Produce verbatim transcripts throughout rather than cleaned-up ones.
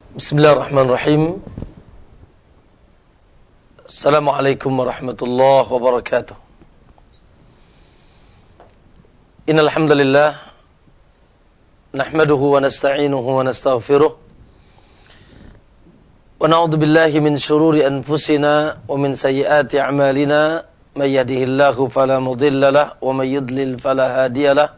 Bismillahirrahmanirrahim. Assalamualaikum warahmatullahi wabarakatuh. Innal hamdalillah nahmaduhu wa nasta'inuhu wa nastaghfiruh wa na'udzu billahi min shururi anfusina wa min sayyiati a'malina may yahdihillahu fala mudilla lahu wa may yudlil fala hadiya lahu.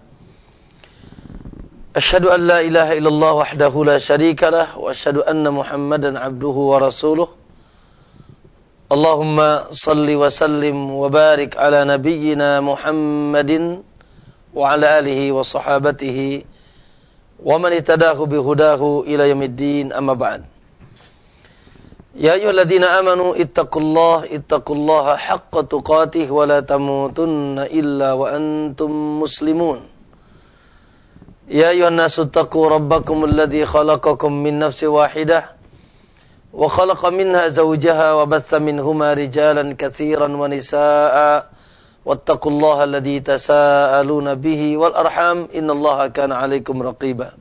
Asyhadu an la ilaha illallah wahdahu la syarika lah wa asyhadu anna Muhammadan abduhu wa rasuluh. Allahumma salli wa sallim wa barik ala nabiyyina Muhammadin wa ala alihi wa sahabatihi wa man ittadahu bihudahu ila yaumiddin, amma ba'd. Ya ayyuhalladzina amanu ittaqullaha ittaqullaha haqqa tuqatih wa la tamutunna illa wa antum muslimun. Ya ayuhan nasu taqu rabbakum alladhi khalaqakum min nafsin wahidah wa khalaqa minha zawjaha wa batha minhuma rijalan katsiran wa nisaa'a wattaqullaha alladhi tasaaluna bihi wal arham innallaha kana 'alaikum raqiba.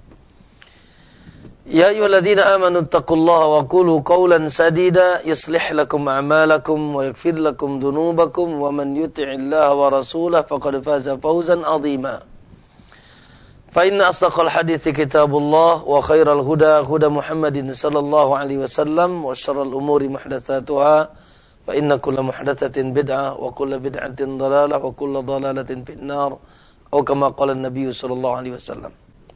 Ya ayyuhalladzina amanu taqullaha wa qulu qawlan sadida yuslih lakum a'malakum wa yaghfir lakum dhunubakum wa man yuti'illaha wa rasulahu faqad faza fawzan 'azima. Fa inna asdaqal hadithi kitabullah wa khairal huda huda Muhammadin sallallahu alaihi wasallam wa syarral umuri muhdatsatuha fa inna kulla muhdatsatin bid'ah wa kulla bid'atin dhalalah wa kulla dhalalatin finnar atau kama qala an-nabiy sallallahu alaihi wasallam.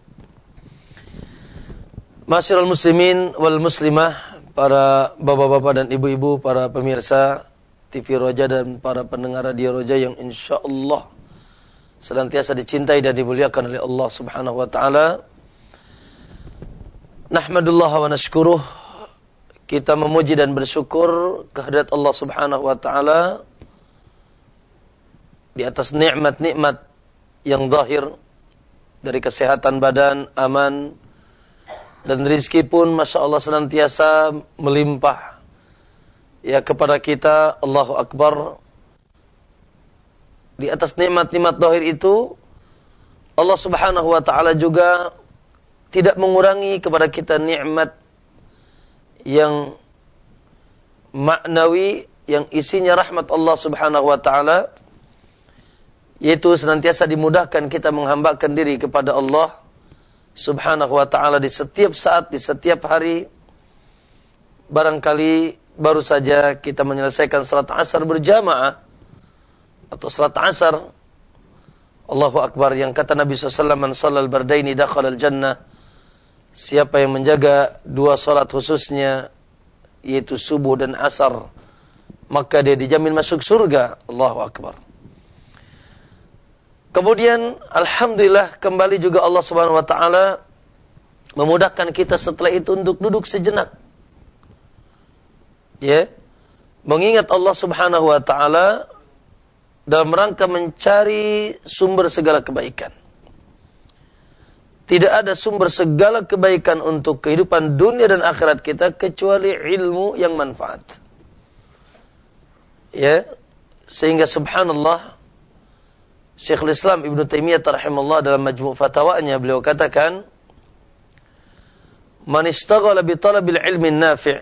Masyiral muslimin wal muslimah, para bapak-bapak dan ibu-ibu, para pemirsa T V Roja dan para pendengar radio Roja yang insyaallah senantiasa dicintai dan dimuliakan oleh Allah Subhanahu wa taala. Nahmadullah wa nashkuruh. Kita memuji dan bersyukur kehadirat Allah Subhanahu wa taala di atas nikmat-nikmat yang zahir dari kesehatan badan, aman, dan rezeki pun Masya Allah senantiasa melimpah ya kepada kita. Allahu Akbar. Di atas nikmat-nikmat zahir itu Allah Subhanahu wa taala juga tidak mengurangi kepada kita nikmat yang maknawi yang isinya rahmat Allah Subhanahu wa taala, yaitu senantiasa dimudahkan kita menghambakan diri kepada Allah Subhanahu wa taala di setiap saat, di setiap hari. Barangkali baru saja kita menyelesaikan salat asar berjamaah atau salat asar. Allahu Akbar, yang kata Nabi sallallahu alaihi wasallam, man shallal bardaini dakhalal jannah. Siapa yang menjaga dua salat khususnya, yaitu subuh dan asar, maka dia dijamin masuk surga. Allahu Akbar. Kemudian alhamdulillah kembali juga Allah Subhanahu wa taala memudahkan kita setelah itu untuk duduk sejenak. Ya. Mengingat Allah Subhanahu wa taala dalam rangka mencari sumber segala kebaikan. Tidak ada sumber segala kebaikan untuk kehidupan dunia dan akhirat kita kecuali ilmu yang manfaat. Ya, sehingga subhanallah Syekhul Islam Ibnu Taimiyah rahimahullah dalam majmu' fatwanya beliau katakan, man istaghala bi talabil ilmi nafi'.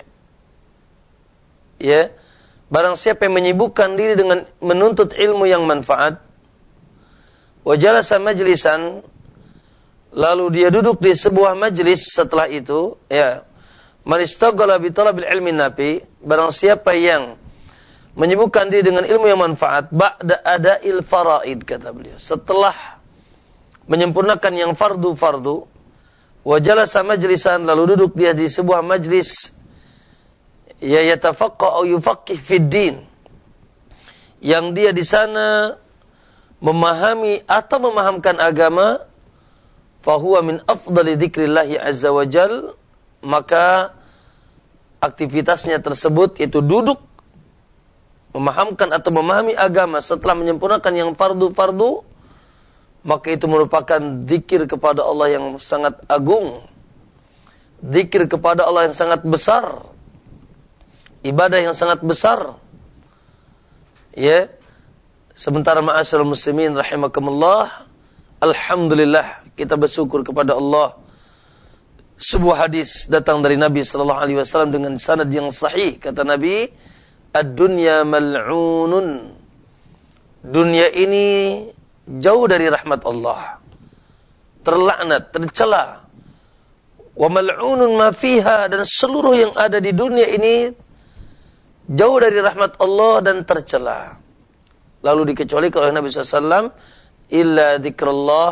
Ya, barang siapa yang menyibukkan diri dengan menuntut ilmu yang manfaat, wa jalasa majlisan, lalu dia duduk di sebuah majlis setelah itu, ya, man istaghala bi talabil ilmi nafi, barang siapa yang menyibukkan diri dengan ilmu yang manfaat, ba'da ada'il faraid, kata beliau, setelah menyempurnakan yang fardu-fardu, wa jalasa majlisan, lalu duduk dia di sebuah majlis, ya yatafaqqa au yufaqqih fid din, yang dia di sana memahami atau memahamkan agama, fahuwa min afdali dzikrillahi azza wajal, maka aktivitasnya tersebut itu duduk memahamkan atau memahami agama setelah menyempurnakan yang fardu-fardu, maka itu merupakan zikir kepada Allah yang sangat agung, zikir kepada Allah yang sangat besar, ibadah yang sangat besar. Ya, sementara ma'asyiral muslimin rahimakumullah, alhamdulillah kita bersyukur kepada Allah Sebuah hadis datang dari Nabi sallallahu alaihi wasallam dengan sanad yang sahih. Kata Nabi, "Ad-dunya mal'unun." Dunia ini jauh dari rahmat Allah. Terlaknat, tercela. Wa mal'unun ma fiha, dan seluruh yang ada di dunia ini jauh dari rahmat Allah dan tercela. Lalu dikecualikan oleh Nabi sallallahu alaihi wasallam, illa dzikrullah,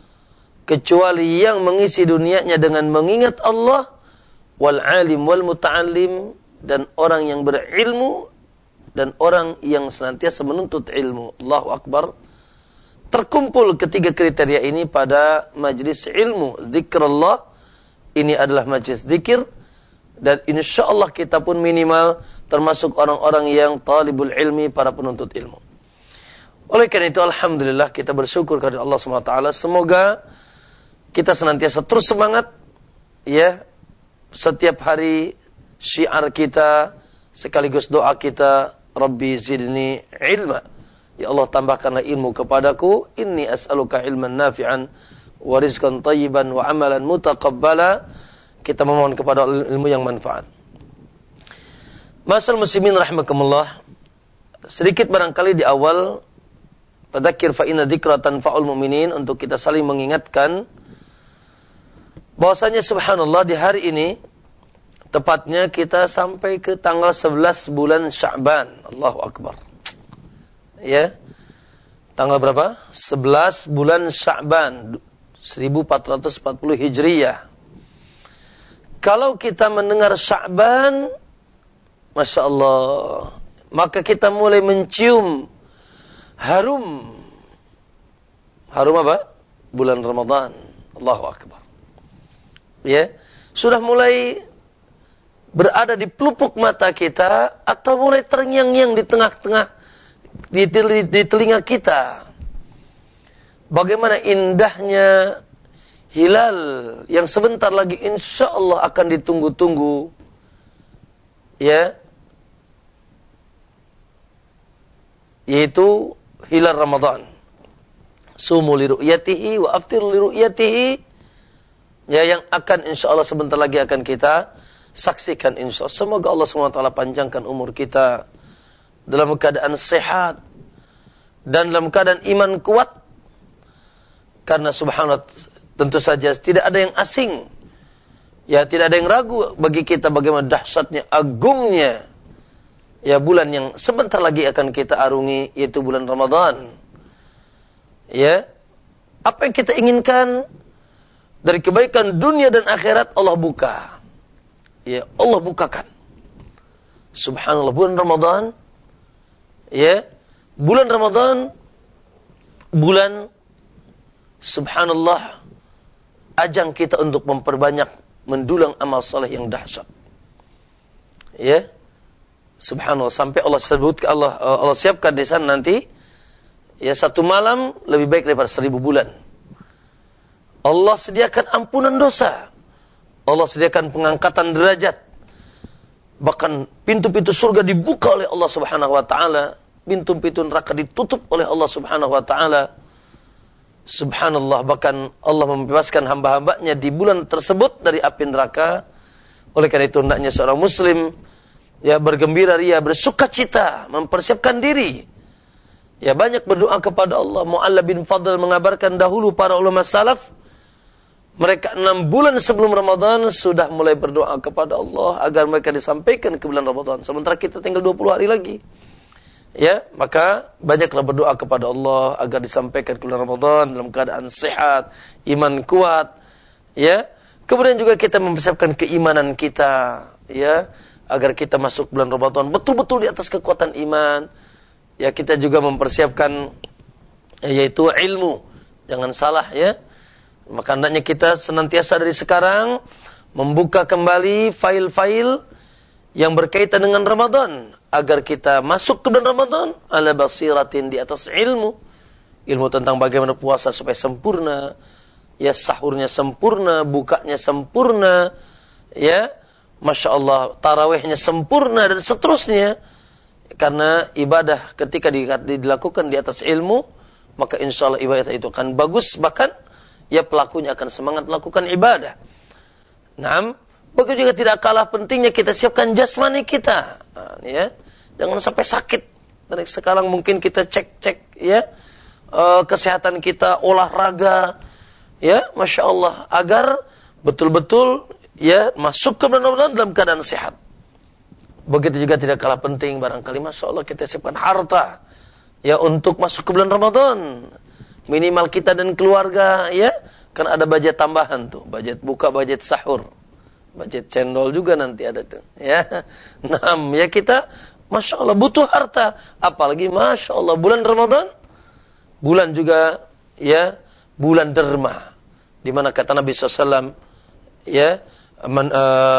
kecuali yang mengisi dunianya dengan mengingat Allah, wal alim wal muta'allim, dan orang yang berilmu dan orang yang senantiasa menuntut ilmu. Allahu Akbar. Terkumpul ketiga kriteria ini pada majlis ilmu zikrullah. Ini adalah majlis zikir, dan insyaallah kita pun minimal termasuk orang-orang yang talibul ilmi, para penuntut ilmu. Oleh karena itu alhamdulillah kita bersyukur kepada Allah subhanahu wa taala. Semoga kita senantiasa terus semangat, ya. Setiap hari syiar kita sekaligus doa kita, Rabbi zidni ilma. Ya Allah, tambahkanlah ilmu kepadaku. Inni as'aluka ilman nafi'an wa rizqan tayyiban wa amalan mutaqabbala. Kita memohon kepada ilmu yang manfaat. Ma'asyiral muslimin rahimakumullah. Sedikit barangkali di awal, fadzakir fa inna dzikra tanfa'ul mu'minin, untuk kita saling mengingatkan bahwasanya subhanallah di hari ini tepatnya kita sampai ke tanggal sebelas bulan Sya'ban. Allahu Akbar. Ya. Tanggal berapa? sebelas bulan Sya'ban seribu empat ratus empat puluh Hijriyah. Kalau kita mendengar Sya'ban, Masya Allah, maka kita mulai mencium harum. Harum apa? Bulan Ramadan. Allahu Akbar. Ya, sudah mulai berada di pelupuk mata kita, atau mulai terngiang-ngiang di tengah-tengah di, di, di telinga kita. Bagaimana indahnya hilal yang sebentar lagi insya Allah akan ditunggu-tunggu, ya, yaitu hilal Ramadan. Sumu li ru'yatihi wa aftiru li ru'yatihi, ya, yang akan insya Allah sebentar lagi akan kita saksikan insya Allah. Semoga Allah subhanahu wa taala panjangkan umur kita dalam keadaan sehat dan dalam keadaan iman kuat. Karena subhanallah, tentu saja tidak ada yang asing, ya, tidak ada yang ragu bagi kita bagaimana dahsyatnya, agungnya, ya, bulan yang sebentar lagi akan kita arungi, yaitu bulan Ramadan. Ya, apa yang kita inginkan dari kebaikan dunia dan akhirat, Allah buka. Ya, Allah bukakan. Subhanallah, bulan Ramadan, ya, bulan Ramadan, bulan subhanallah, ajang kita untuk memperbanyak mendulang amal saleh yang dahsyat. Ya, subhanallah, sampai Allah sebut, Allah Allah siapkan di sana nanti, ya, satu malam lebih baik daripada seribu bulan. Allah sediakan ampunan dosa. Allah sediakan pengangkatan derajat. Bahkan pintu-pintu surga dibuka oleh Allah Subhanahu wa taala, pintu-pintu neraka ditutup oleh Allah Subhanahu wa taala. Subhanallah, bahkan Allah membebaskan hamba-hambanya di bulan tersebut dari api neraka. Oleh karena itu hendaknya seorang muslim, ya, bergembira ria, bersukacita, mempersiapkan diri. Ya, banyak berdoa kepada Allah. Mu'alla bin Fadl mengabarkan dahulu para ulama salaf, mereka enam bulan sebelum Ramadan sudah mulai berdoa kepada Allah agar mereka disampaikan ke bulan Ramadan. Sementara kita tinggal dua puluh hari lagi. Ya, maka banyaklah berdoa kepada Allah agar disampaikan ke bulan Ramadan dalam keadaan sehat, iman kuat. Ya, kemudian juga kita mempersiapkan keimanan kita, ya, agar kita masuk bulan Ramadan betul-betul di atas kekuatan iman. Ya, kita juga mempersiapkan, yaitu ilmu. Jangan salah, ya. Maka hendaknya kita senantiasa dari sekarang membuka kembali file-file yang berkaitan dengan Ramadan, agar kita masuk ke bulan Ramadan ala basiratin, di atas ilmu. Ilmu tentang bagaimana puasa supaya sempurna, ya, sahurnya sempurna, bukanya sempurna, ya, Masya Allah, tarawihnya sempurna, dan seterusnya. Karena ibadah ketika dilakukan di atas ilmu, maka insya Allah ibadah itu akan bagus, bahkan ya pelakunya akan semangat melakukan ibadah. Naam, begitu juga tidak kalah pentingnya kita siapkan jasmani kita. Nah, ya. Jangan sampai sakit. Dari sekarang mungkin kita cek-cek ya uh, kesehatan kita, olahraga, ya, masya Allah, agar betul-betul ya masuk ke bulan Ramadan dalam keadaan sehat. Begitu juga tidak kalah penting barangkali, masya Allah, kita siapkan harta ya untuk masuk ke bulan Ramadan. Minimal kita dan keluarga ya, kan ada budget tambahan tuh, budget buka, budget sahur, budget cendol juga nanti ada tuh ya. Nah, ya kita masya Allah butuh harta, apalagi masya Allah bulan Ramadan, bulan juga ya bulan derma, di mana kata Nabi shallallahu alaihi wasallam ya, man,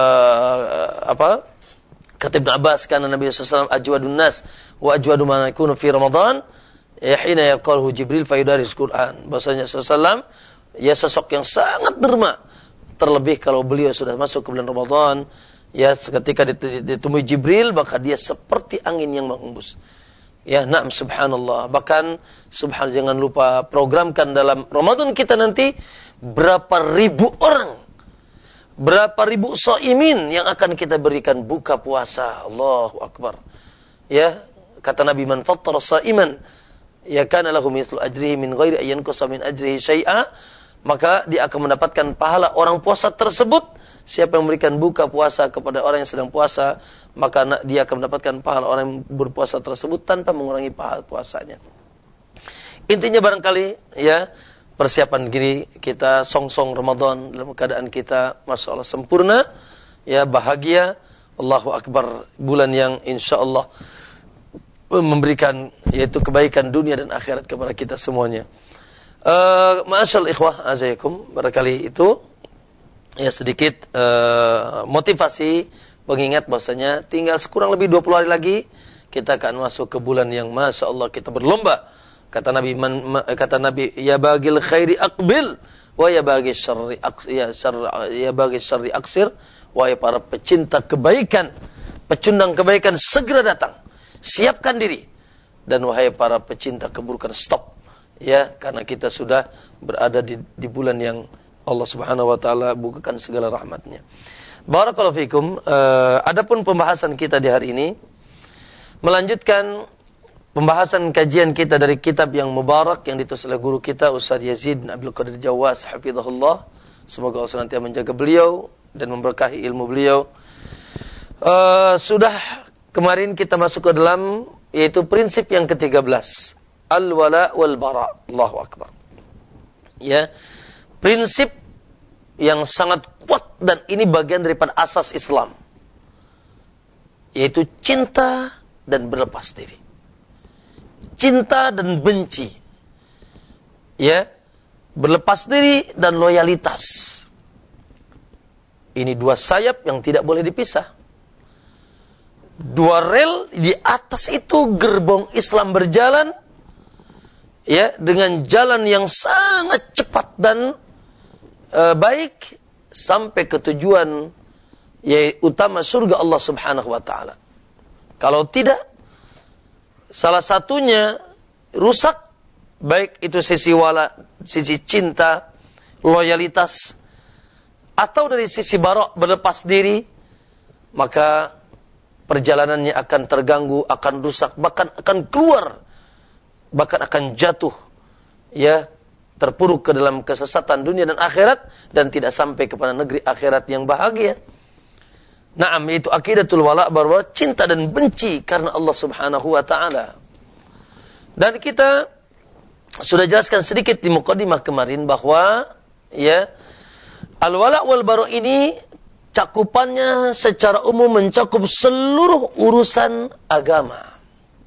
uh, apa? Kata Ibn Abbas, karena Nabi shallallahu alaihi wasallam ajwadun nas wa ajwadu ma yakunu fi Ramadan, ya hina yaqaluhu Jibril fayudaris Quran. Bahwasanya shallallahu alaihi wasallam ya sosok yang sangat derma, terlebih kalau beliau sudah masuk ke bulan Ramadan. Ya, seketika ditemui Jibril, maka dia seperti angin yang menghembus. Ya, na'am, subhanallah. Bahkan, subhanallah, jangan lupa programkan dalam Ramadan kita nanti berapa ribu orang, berapa ribu shaimin yang akan kita berikan buka puasa. Allahu Akbar. Ya, kata Nabi, man fattara shaiman, ya kana lahu mislu ajrihi min ghairi ayyan yanqusa min ajrihi syai'a. Maka dia akan mendapatkan pahala orang puasa tersebut. Siapa yang memberikan buka puasa kepada orang yang sedang puasa, maka dia akan mendapatkan pahala orang yang berpuasa tersebut tanpa mengurangi pahala puasanya. Intinya barangkali ya, persiapan diri kita song-song Ramadan dalam keadaan kita masya Allah sempurna, ya bahagia. Allahu Akbar, bulan yang insya Allah memberikan yaitu kebaikan dunia dan akhirat kepada kita semuanya. Uh, Ma'asyal ikhwah azayakum, barangkali itu ya sedikit uh, motivasi, mengingat bahwasanya tinggal sekurang lebih dua puluh hari lagi kita akan masuk ke bulan yang masya Allah kita berlomba. Kata Nabi, man, ma, kata Nabi, ya bagil khairi aqbil, wa ya bagi syarri aqsir, ya, ya bagi syarri aqsir, wahai para pecinta kebaikan, pecundang kebaikan segera datang, siapkan diri, dan wahai para pecinta keburukan stop. Ya, karena kita sudah berada di, di bulan yang Allah Subhanahu wa taala bukakan segala rahmatnya. Barakallahu fikum. Uh, adapun pembahasan kita di hari ini melanjutkan pembahasan kajian kita dari kitab yang mubarak yang ditulis oleh guru kita Ustaz Yazid bin Abdul Qadir Jawas hafizahullah. Semoga Allah senantiasa menjaga beliau dan memberkahi ilmu beliau. Uh, sudah kemarin kita masuk ke dalam yaitu prinsip yang ketiga belas. Al-wala wal bara. Allahu Akbar. Ya. Prinsip yang sangat kuat dan ini bagian daripada asas Islam. Yaitu cinta dan berlepas diri. Cinta dan benci. Ya. Berlepas diri dan loyalitas. Ini dua sayap yang tidak boleh dipisah. Dua rel di atas itu gerbong Islam berjalan. Ya, dengan jalan yang sangat cepat dan e, baik sampai ke tujuan yaitu utama surga Allah Subhanahu wa taala. Kalau tidak, salah satunya rusak, baik itu sisi wala, sisi cinta, loyalitas, atau dari sisi barok berlepas diri, maka perjalanannya akan terganggu, akan rusak, bahkan akan keluar, bahkan akan jatuh, ya, terpuruk ke dalam kesesatan dunia dan akhirat, dan tidak sampai kepada negeri akhirat yang bahagia. Naam, itu akidatul wala, bahwa cinta dan benci karena Allah Subhanahu wa taala. Dan kita sudah jelaskan sedikit di mukadimah kemarin bahwa ya, al-wala wal bara ini cakupannya secara umum mencakup seluruh urusan agama.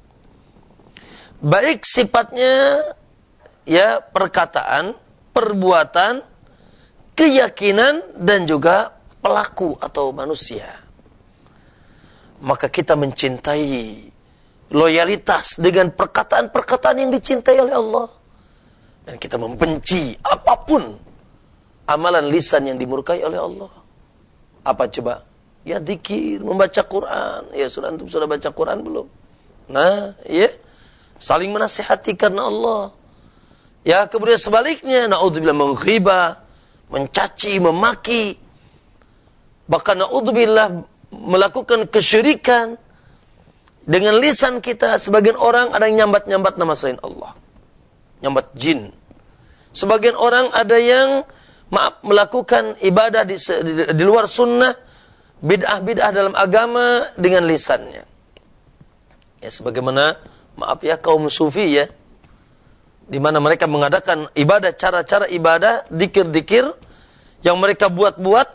Baik sifatnya ya perkataan, perbuatan, keyakinan dan juga pelaku atau manusia. Maka kita mencintai, loyalitas dengan perkataan-perkataan yang dicintai oleh Allah. Dan kita membenci apapun amalan lisan yang dimurkai oleh Allah. Apa coba? Ya zikir, membaca Quran. Ya sudah, antum sudah baca Quran belum? Nah, ya. Saling menasihati karena Allah. Ya, kemudian sebaliknya, na'udzubillah, menghibah, mencaci, memaki. bahkan naudzubillah melakukan kesyirikan dengan lisan kita. Sebagian orang ada yang nyambat-nyambat nama selain Allah, nyambat jin. Sebagian orang ada yang maaf melakukan ibadah di, di, di luar sunnah, bid'ah-bid'ah dalam agama dengan lisannya. Ya, sebagaimana maaf ya kaum sufi ya, di mana mereka mengadakan ibadah, cara-cara ibadah, dikir-dikir yang mereka buat-buat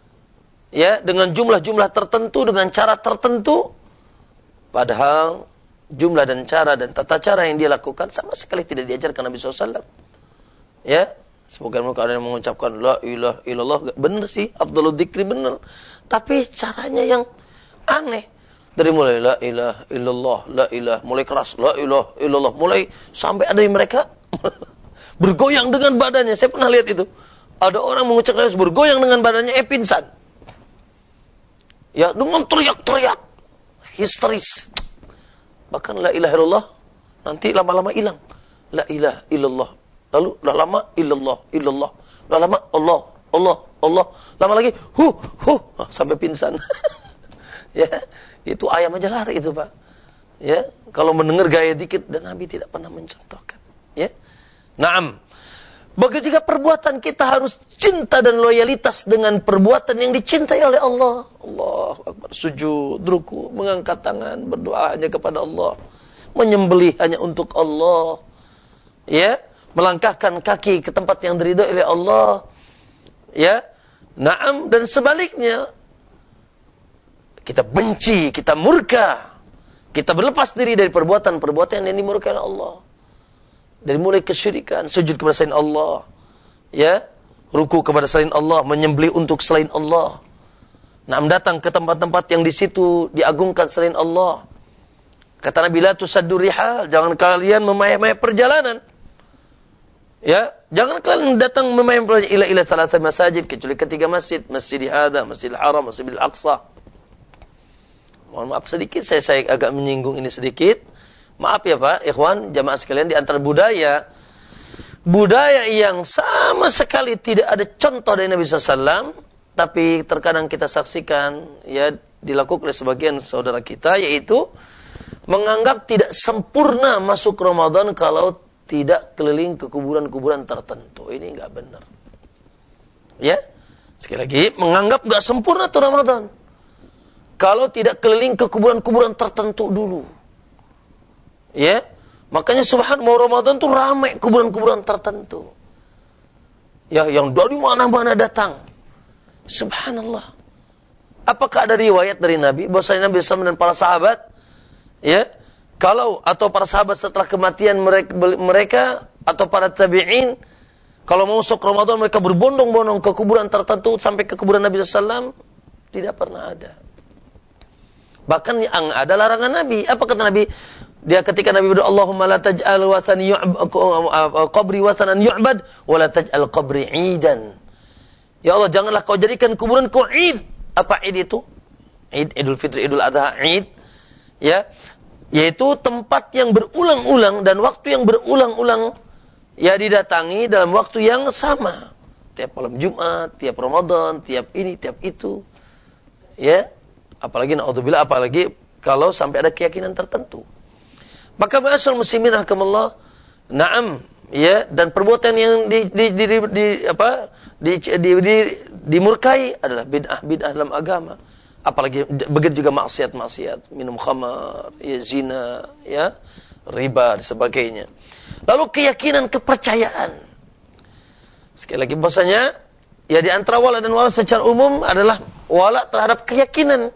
ya dengan jumlah-jumlah tertentu, dengan cara tertentu, padahal jumlah dan cara dan tata cara yang dia lakukan sama sekali tidak diajarkan Nabi shallallahu alaihi wasallam. Ya, semoga mereka ada yang mengucapkan la ilaha illallah, benar sih, afdhalul dzikri benar, tapi caranya yang aneh. Dari mulai la ilaha illallah, la ilaha, mulai keras la ilaha illallah, mulai sampai ada yang mereka bergoyang dengan badannya. Saya pernah lihat itu. Ada orang mengucapkan bergoyang dengan badannya, eh pingsan. Ya, dengan teriak-teriak, histeris. Bahkan la ilaha illallah nanti lama-lama hilang. La ilaha illallah. Lalu dah lama illallah, illallah. Dah lama Allah, Allah, Allah. Lama lagi hu, hu, sampai pingsan. Ya, itu ayam aja lari itu, Pak. Ya, kalau mendengar gaya dikit, dan Nabi tidak pernah mencontohkan. Ya. Naam. Begitu juga perbuatan, kita harus cinta dan loyalitas dengan perbuatan yang dicintai oleh Allah. Allahu Akbar, sujud, ruku, mengangkat tangan, berdoa hanya kepada Allah. Menyembelih hanya untuk Allah. Ya, melangkahkan kaki ke tempat yang diridhoi oleh Allah. Ya. Naam, dan sebaliknya kita benci, kita murka, kita berlepas diri dari perbuatan-perbuatan yang dimurkai oleh Allah. Dari mulai kesyirikan, sujud kepada selain Allah, ya, ruku kepada selain Allah, menyembelih untuk selain Allah. Nah, datang ke tempat-tempat yang di situ diagungkan selain Allah. Kata Nabi, la tusaddu rihal, jangan kalian memayah-mayah perjalanan. Ya, jangan kalian datang memayah perjalanan ila ila salasah masajid, kecuali ketiga masjid, Masjidil Hadza, Masjidil Haram, Masjidil Aqsa. Mohon maaf sedikit, saya, saya agak menyinggung ini sedikit. Maaf ya Pak, ikhwan, jamaah sekalian, di antara budaya, budaya yang sama sekali tidak ada contoh dari Nabi shallallahu alaihi wasallam, tapi terkadang kita saksikan, ya, dilakukan oleh sebagian saudara kita, yaitu menganggap tidak sempurna masuk Ramadan kalau tidak keliling ke kuburan-kuburan tertentu. Ini enggak benar. Ya, sekali lagi, menganggap enggak sempurna tuh Ramadan kalau tidak keliling ke kuburan-kuburan tertentu dulu. Ya, makanya subhanallah Ramadan tuh ramai kuburan-kuburan tertentu. Ya, yang dari mana-mana datang. Subhanallah. Apakah ada riwayat dari Nabi bahwasanya Nabi shallallahu alaihi wasallam dan para sahabat, ya, kalau atau para sahabat setelah kematian mereka, mereka atau para tabi'in, kalau mau masuk Ramadan mereka berbondong-bondong ke kuburan tertentu sampai ke kuburan Nabi shallallahu alaihi wasallam? Tidak pernah ada. Bahkan yang ada larangan Nabi. Apa kata Nabi? Dia ketika Nabi berdoa, Allahumma la taj'al wasani qabri wasanan yu'bad wa la taj'al qabri 'idan. Ya Allah, janganlah kau jadikan kuburanku 'id. Apa 'id itu? 'Id, Idul Fitri, Idul Adha, 'id. Ya, yaitu tempat yang berulang-ulang dan waktu yang berulang-ulang, ya, didatangi dalam waktu yang sama. Tiap malam Jumat, tiap Ramadan, tiap ini, tiap itu. Ya, apalagi naudzubillah, apalagi kalau sampai ada keyakinan tertentu. Maka ma'asyarul muslimin rahimakumullah, na'am, ya, dan perbuatan yang di di di, di, di apa di, di, di dimurkai adalah bid'ah bid'ah dalam agama. Apalagi begitu juga maksiat-maksiat, minum khamar, ya, zina, ya, riba dan sebagainya. Lalu keyakinan, kepercayaan. Sekali lagi bahasanya, ya, di antara wala dan wala secara umum adalah wala terhadap keyakinan.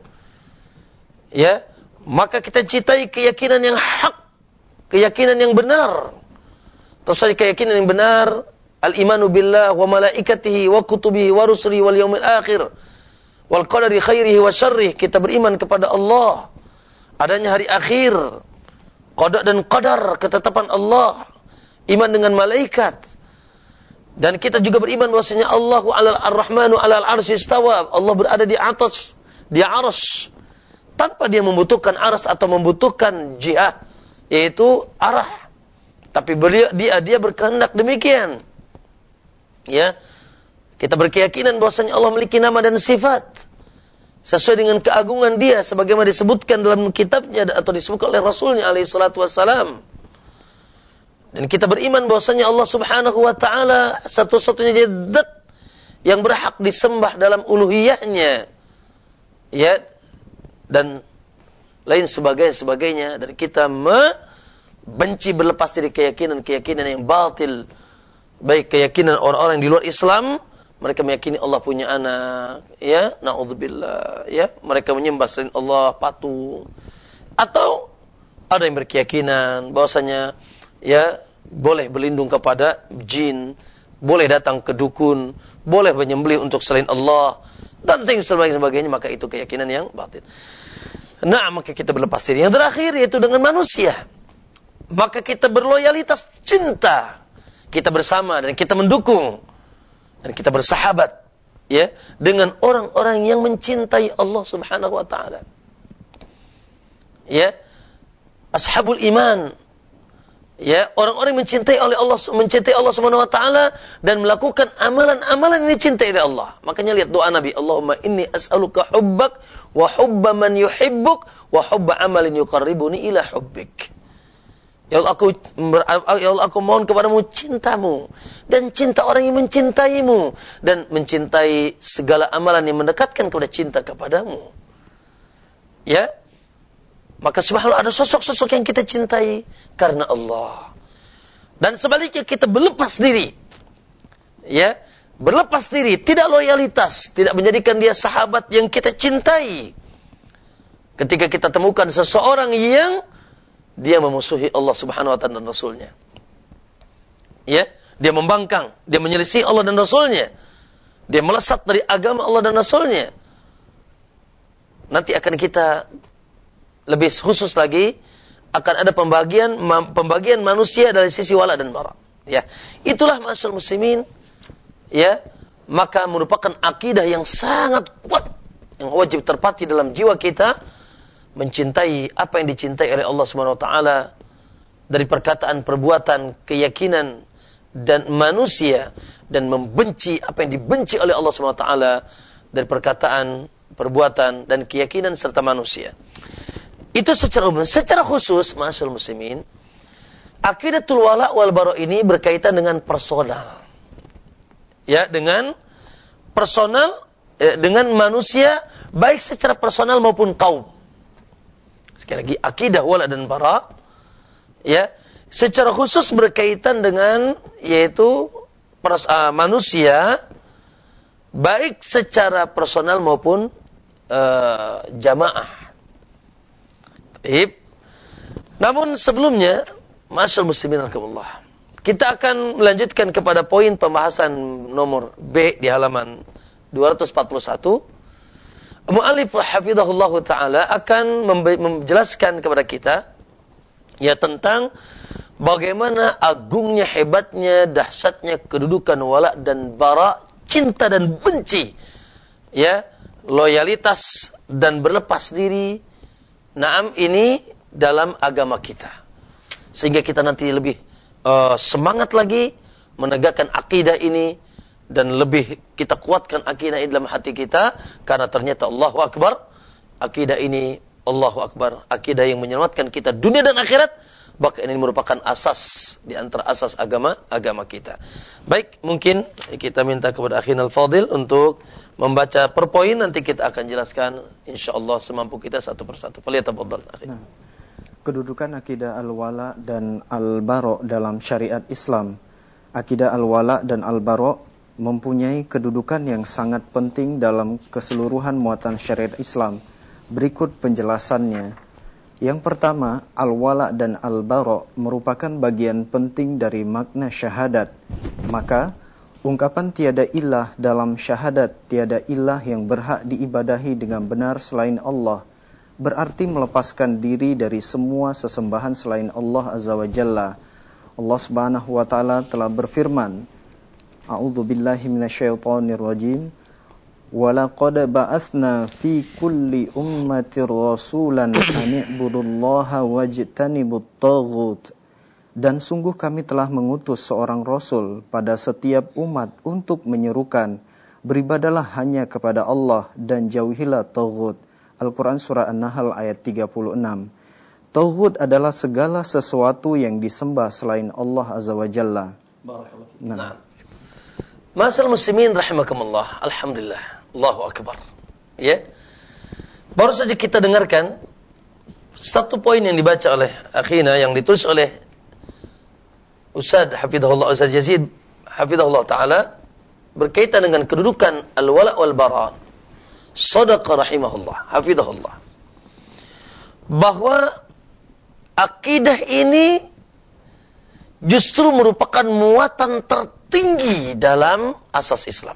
Ya, maka kita cintai keyakinan yang hak, keyakinan yang benar. Terus keyakinan yang benar, al-imanu billah wa malaikatihi wa kutubihi wa rusulihi wal yaumil akhir wal qadari khairihi wa syarrihi. Kita beriman kepada Allah, adanya hari akhir, qada dan qadar, ketetapan Allah, iman dengan malaikat. Dan kita juga beriman bahwasanya Allahu alal ar-Rahmanu alal arsy istawa. Allah berada di atas, di arsy, tanpa dia membutuhkan arsy atau membutuhkan jihah, yaitu arah. Tapi beliau, dia dia berkehendak demikian. Ya. Kita berkeyakinan bahwasanya Allah memiliki nama dan sifat. sesuai dengan keagungan dia sebagaimana disebutkan dalam kitabnya atau disebutkan oleh Rasulnya alaihi salatu wassalam. Dan kita beriman bahwasanya Allah Subhanahu wa taala satu-satunya zat yang berhak disembah dalam uluhiyahnya. Ya, dan lain sebagainya sebagainya dan kita membenci berlepas dari keyakinan-keyakinan yang batil, baik keyakinan orang-orang di luar Islam, mereka meyakini Allah punya anak, ya, naudzubillah, ya, mereka menyembah selain Allah, patung, atau ada yang berkeyakinan bahwasanya ya boleh berlindung kepada jin, boleh datang ke dukun, boleh menyembelih untuk selain Allah dan sebagainya, maka itu keyakinan yang batil. Nah, maka kita berlepas diri. Yang terakhir yaitu dengan manusia. Maka kita berloyalitas cinta. Kita bersama dan kita mendukung dan kita bersahabat ya dengan orang-orang yang mencintai Allah Subhanahu wa taala. Ya. Ashabul iman. Ya, orang-orang yang mencintai oleh Allah, mencintai Allah Subhanahu wa taala dan melakukan amalan-amalan yang dicintai oleh Allah. Makanya lihat doa Nabi, Allahumma inni as'aluka hubbak wa hubba man yuhibbuk wa hubba amalin yuqarribuni ila hubbik. Ya Allah, aku ya Allah, aku mohon kepadamu cintamu dan cinta orang yang mencintaimu dan mencintai segala amalan yang mendekatkan kepada cinta kepadamu. Ya. Maka subhanallah ada sosok-sosok yang kita cintai karena Allah. Dan sebaliknya kita berlepas diri. Ya, berlepas diri, tidak loyalitas, tidak menjadikan dia sahabat yang kita cintai. Ketika kita temukan seseorang yang dia memusuhi Allah Subhanahu wa taala dan Rasulnya. Ya, dia membangkang, dia menyelisih Allah dan Rasulnya. Dia melesat dari agama Allah dan Rasulnya. Nanti akan kita lebih khusus lagi akan ada pembagian pembagian manusia dari sisi wala dan bara. Ya, itulah ma'asyiral muslimin. Ya, maka merupakan akidah yang sangat kuat yang wajib terpati dalam jiwa kita, mencintai apa yang dicintai oleh Allah Subhanahu wa taala dari perkataan, perbuatan, keyakinan dan manusia dan membenci apa yang dibenci oleh Allah Subhanahu wa taala dari perkataan, perbuatan dan keyakinan serta manusia. Itu secara umum. Secara khusus, ma'asyiral muslimin, aqidatul wala wal bara ini berkaitan dengan personal. Ya, dengan personal, eh, dengan manusia, baik secara personal maupun kaum. Sekali lagi, aqidah wala dan bara, ya, secara khusus berkaitan dengan, yaitu pers- uh, manusia, baik secara personal maupun uh, jamaah. Baik. Namun sebelumnya, ma'asyiral muslimin rahimakumullah, kita akan melanjutkan kepada poin pembahasan nomor B di halaman dua ratus empat puluh satu. Mu'allif hafizahullah ta'ala akan menjelaskan kepada kita ya tentang bagaimana agungnya, hebatnya, dahsyatnya kedudukan wala dan bara, cinta dan benci, ya, loyalitas dan berlepas diri. Naam, ini dalam agama kita. Sehingga kita nanti lebih uh, semangat lagi menegakkan akidah ini dan lebih kita kuatkan akidah ini dalam hati kita, karena ternyata Allahu Akbar, akidah ini Allahu Akbar, akidah yang menyelamatkan kita dunia dan akhirat, bahkan ini merupakan asas di antara asas agama agama kita. Baik, mungkin kita minta kepada Akhin Al-Fadil untuk membaca per poin, nanti kita akan jelaskan insyaallah semampu kita satu persatu. Faliyatafaddal akhi. Nah, kedudukan akidah al-wala dan al-bara dalam syariat Islam. Akidah al-wala dan al-bara mempunyai kedudukan yang sangat penting dalam keseluruhan muatan syariat Islam. Berikut penjelasannya. Yang pertama, al-wala dan al-bara merupakan bagian penting dari makna syahadat. Maka ungkapan tiada ilah dalam syahadat, tiada ilah yang berhak diibadahi dengan benar selain Allah, berarti melepaskan diri dari semua sesembahan selain Allah Azza wa Jalla. Allah Subhanahu wa taala telah berfirman, A'udzu billahi minasyaitonir rajim. Walaqad ba'atsna fi kulli ummatir rasulan an i'budullaha wajtanibut taghut. Dan sungguh kami telah mengutus seorang rasul pada setiap umat untuk menyerukan Beribadalah hanya kepada Allah dan jauhilah taghut. Al-Quran Surah An-Nahl ayat tiga puluh enam. Taghut adalah segala sesuatu yang disembah selain Allah Azza wa Jalla. Barakallahu. Nah. Masyaallah muslimin rahimakumullah. Alhamdulillah. Allahu akbar. Ya. Baru saja kita dengarkan satu poin yang dibaca oleh akhina, yang ditulis oleh Ustaz Hafizahullah, Ustaz Yazid Hafizahullah Ta'ala, berkaitan dengan kedudukan al-wala' wal-bara'. Sadaqa rahimahullah, hafizahullah, bahwa akidah ini justru merupakan muatan tertinggi dalam asas Islam.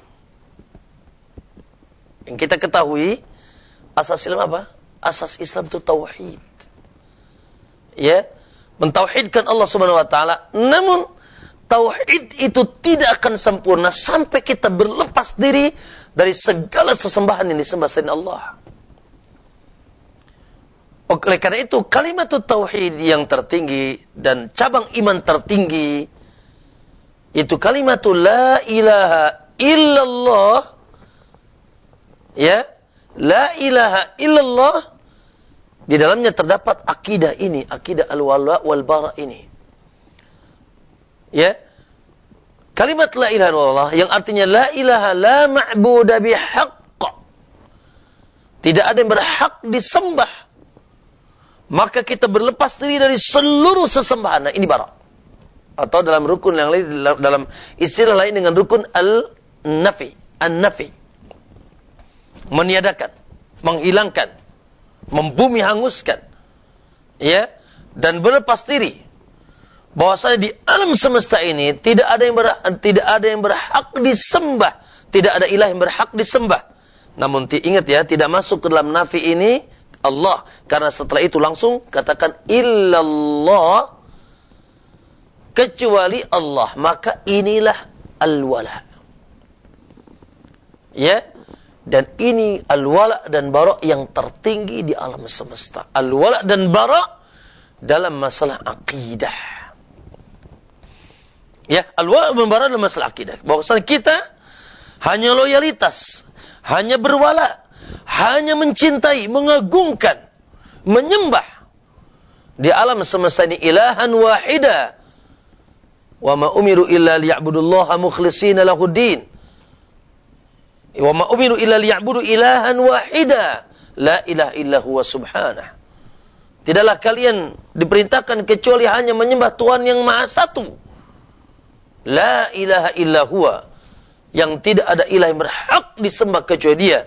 Yang kita ketahui, asas Islam apa? Asas Islam itu tauhid. Ya, mentauhidkan Allah Subhanahu wa taala. Namun tauhid itu tidak akan sempurna sampai kita berlepas diri dari segala sesembahan yang disembah selain Allah. Oleh karena itu, kalimat tauhid yang tertinggi dan cabang iman tertinggi itu kalimat la ilaha illallah. Ya, la ilaha illallah. Di dalamnya terdapat akidah ini, akidah al-wala wal bara ini. Ya. Kalimat la ilaha illallah yang artinya la ilaha la ma'budu bihaqq. Tidak ada yang berhak disembah. Maka kita berlepas diri dari seluruh sesembahan. Nah, ini bara. Atau dalam rukun yang lain, dalam istilah lain dengan rukun al-nafi, an-nafi. Meniadakan, menghilangkan, membumi hanguskan. Ya, dan berlepas diri bahwasanya di alam semesta ini tidak ada yang berhak, tidak ada yang berhak disembah, tidak ada ilah yang berhak disembah. Namun ingat ya, tidak masuk ke dalam nafi ini Allah, karena setelah itu langsung katakan illallah, kecuali Allah, maka inilah al-wala. Ya, dan ini al-wala dan bara yang tertinggi di alam semesta. Al-wala dan bara dalam masalah akidah. Ya, al-wala dan bara dalam masalah akidah. Bahwasanya kita hanya loyalitas, hanya berwala, hanya mencintai, mengagungkan, menyembah di alam semesta ini ilahan wahida. Wa ma umiru illa liya'budullaha mukhlishina lahuddin. Wa ma umiru illa liya'budu ilahan wahida. La ilaha illa huwa subhanah. Tidaklah kalian diperintahkan kecuali hanya menyembah Tuhan yang Maha Satu. La ilaha illa huwa. Yang tidak ada ilah yang berhak disembah kecuali Dia.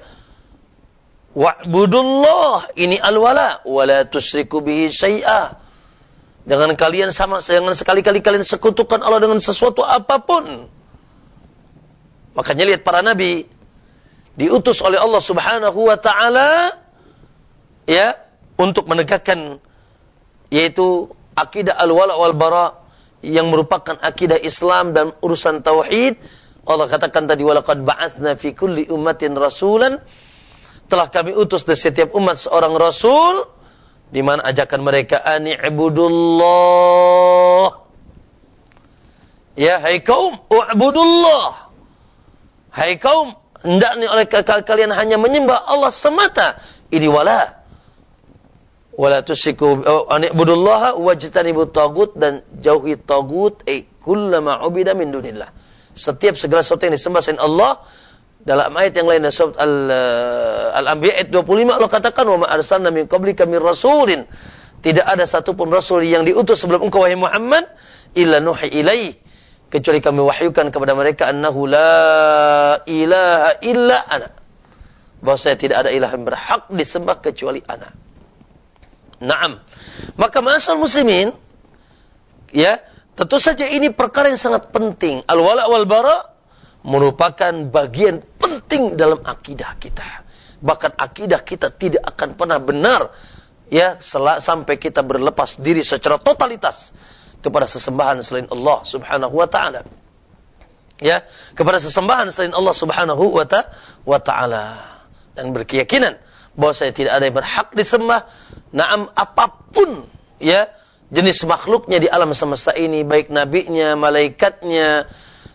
Wa'budullah, ini al-wala, wa la tusyriku bihi syai'a. Jangan kalian sama, jangan sekali-kali kalian sekutukan Allah dengan sesuatu apapun. Makanya lihat para nabi diutus oleh Allah Subhanahu wa taala ya untuk menegakkan yaitu akidah al-wala wal bara yang merupakan akidah Islam dan urusan tauhid. Allah katakan tadi, walaqad ba'atsna fi kulli ummatin rasulan, telah kami utus di setiap umat seorang rasul, di mana ajakan mereka ani ibudullah. Ya, hai kaum, u'budullah. Hai kaum, hendaknya oleh kalian hanya menyembah Allah semata. Ini wala. Wala tusyriku ani ibudullah wajtanibut tagut, dan jauhi tagut ay kullama ubida min dunillah. Setiap segala sesuatu yang disembah selain Allah. Dalam ayat yang lain, surat Al-Anbiya ayat dua puluh lima, Allah katakan, wa ma arsalna min qablika min rasulin, tidak ada satupun rasul yang diutus sebelum engkau wahai Muhammad, illa nuhi ilaih, kecuali kami wahyukan kepada mereka, annahu la ilaha illa ana, bahwa saya tidak ada ilah yang berhak disembah kecuali ana. Naam. Maka ma'asyiral muslimin, ya, tentu saja ini perkara yang sangat penting. Al-wala wal bara merupakan bagian penting dalam akidah kita. Bahkan akidah kita tidak akan pernah benar ya sampai kita berlepas diri secara totalitas kepada sesembahan selain Allah Subhanahu wa taala. Ya, kepada sesembahan selain Allah Subhanahu wa taala, dan berkeyakinan bahwa saya tidak ada yang berhak disembah. Naam, apapun ya jenis makhluknya di alam semesta ini, baik nabinya, malaikatnya,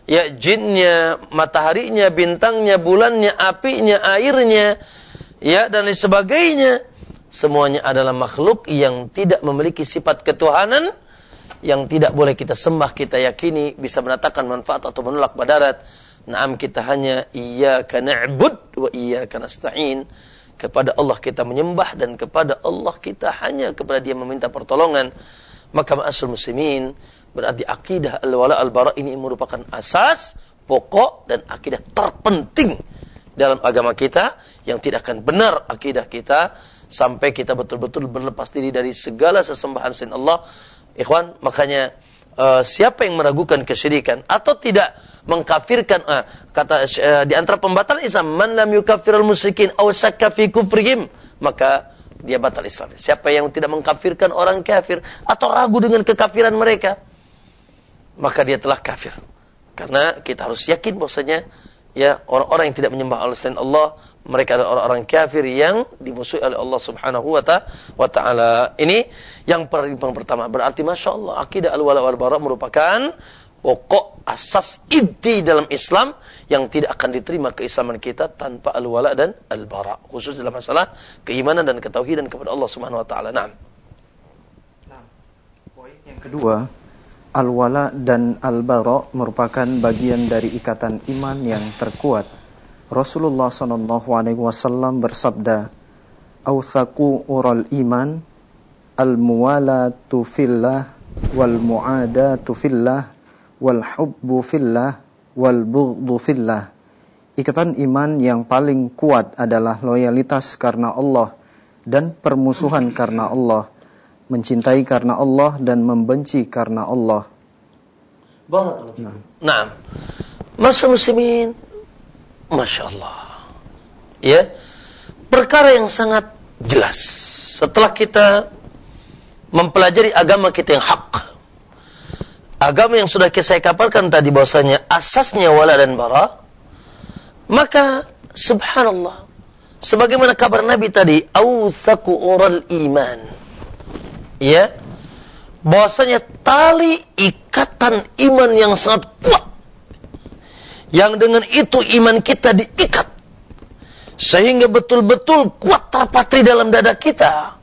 ya jinnya, mataharinya, bintangnya, bulannya, apinya, airnya, ya dan lain sebagainya. Semuanya adalah makhluk yang tidak memiliki sifat ketuhanan, yang tidak boleh kita sembah, kita yakini bisa mendatangkan manfaat atau menolak madarat. Naam, kita hanya iyyaka na'bud wa iyyaka nasta'in. Kepada Allah kita menyembah dan kepada Allah kita hanya kepada Dia meminta pertolongan. Maka ma'asyiral muslimin, berarti akidah al-wala al-bara ini merupakan asas, pokok dan akidah terpenting dalam agama kita, yang tidak akan benar akidah kita sampai kita betul-betul berlepas diri dari segala sesembahan selain Allah. Ikhwan, makanya uh, siapa yang meragukan kesyirikan atau tidak mengkafirkan, uh, kata uh, di antara pembatal Islam, man lam yukaffirul musyrikin aw syakka fi kufrihim, maka dia batal Islam. Siapa yang tidak mengkafirkan orang kafir atau ragu dengan kekafiran mereka, maka dia telah kafir. Karena kita harus yakin bahwasanya ya orang-orang yang tidak menyembah Allah selain Allah, mereka adalah orang-orang kafir yang dimusuhi oleh Allah Subhanahu wa taala. Ini yang pertama. Berarti Masya Allah, akidah al-wala wal bara merupakan pokok asas inti dalam Islam yang tidak akan diterima keislaman kita tanpa al-wala dan al-bara, khusus dalam masalah keimanan dan ketauhidan kepada Allah Subhanahu wa taala. Naam. Nah, poin yang kedua, al-wala dan al-bara merupakan bagian dari ikatan iman yang terkuat. Rasulullah sallallahu alaihi wasallam bersabda, "Awthaqu ural iman al-muwalatu fillah wal mu'adatu fillah wal hubbu fillah wal bughdu fillah." Ikatan iman yang paling kuat adalah loyalitas karena Allah dan permusuhan karena Allah, mencintai karena Allah dan membenci karena Allah. Nah, nah. Masa muslimin, Masya Allah, ya, perkara yang sangat jelas setelah kita mempelajari agama kita yang hak, agama yang sudah saya kabarkan tadi bahwasanya asasnya wala dan bara. Maka subhanallah, sebagaimana kabar Nabi tadi, awthaqu ural iman, ya, bahwasanya tali ikatan iman yang sangat kuat, yang dengan itu iman kita diikat sehingga betul-betul kuat terpatri dalam dada kita,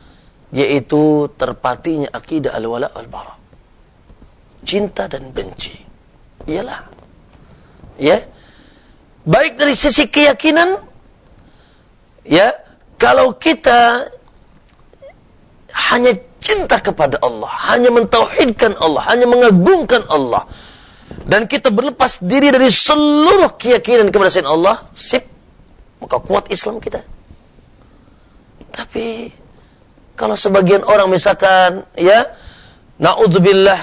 yaitu terpatinya akidah al-wala wal-bara, cinta dan benci. Iyalah, ya, baik dari sisi keyakinan, ya, kalau kita hanya cinta kepada Allah, hanya mentauhidkan Allah, hanya mengagungkan Allah, dan kita berlepas diri dari seluruh keyakinan kepada selain Allah, sip, maka kuat Islam kita. Tapi kalau sebagian orang misalkan, ya, na'udzubillah,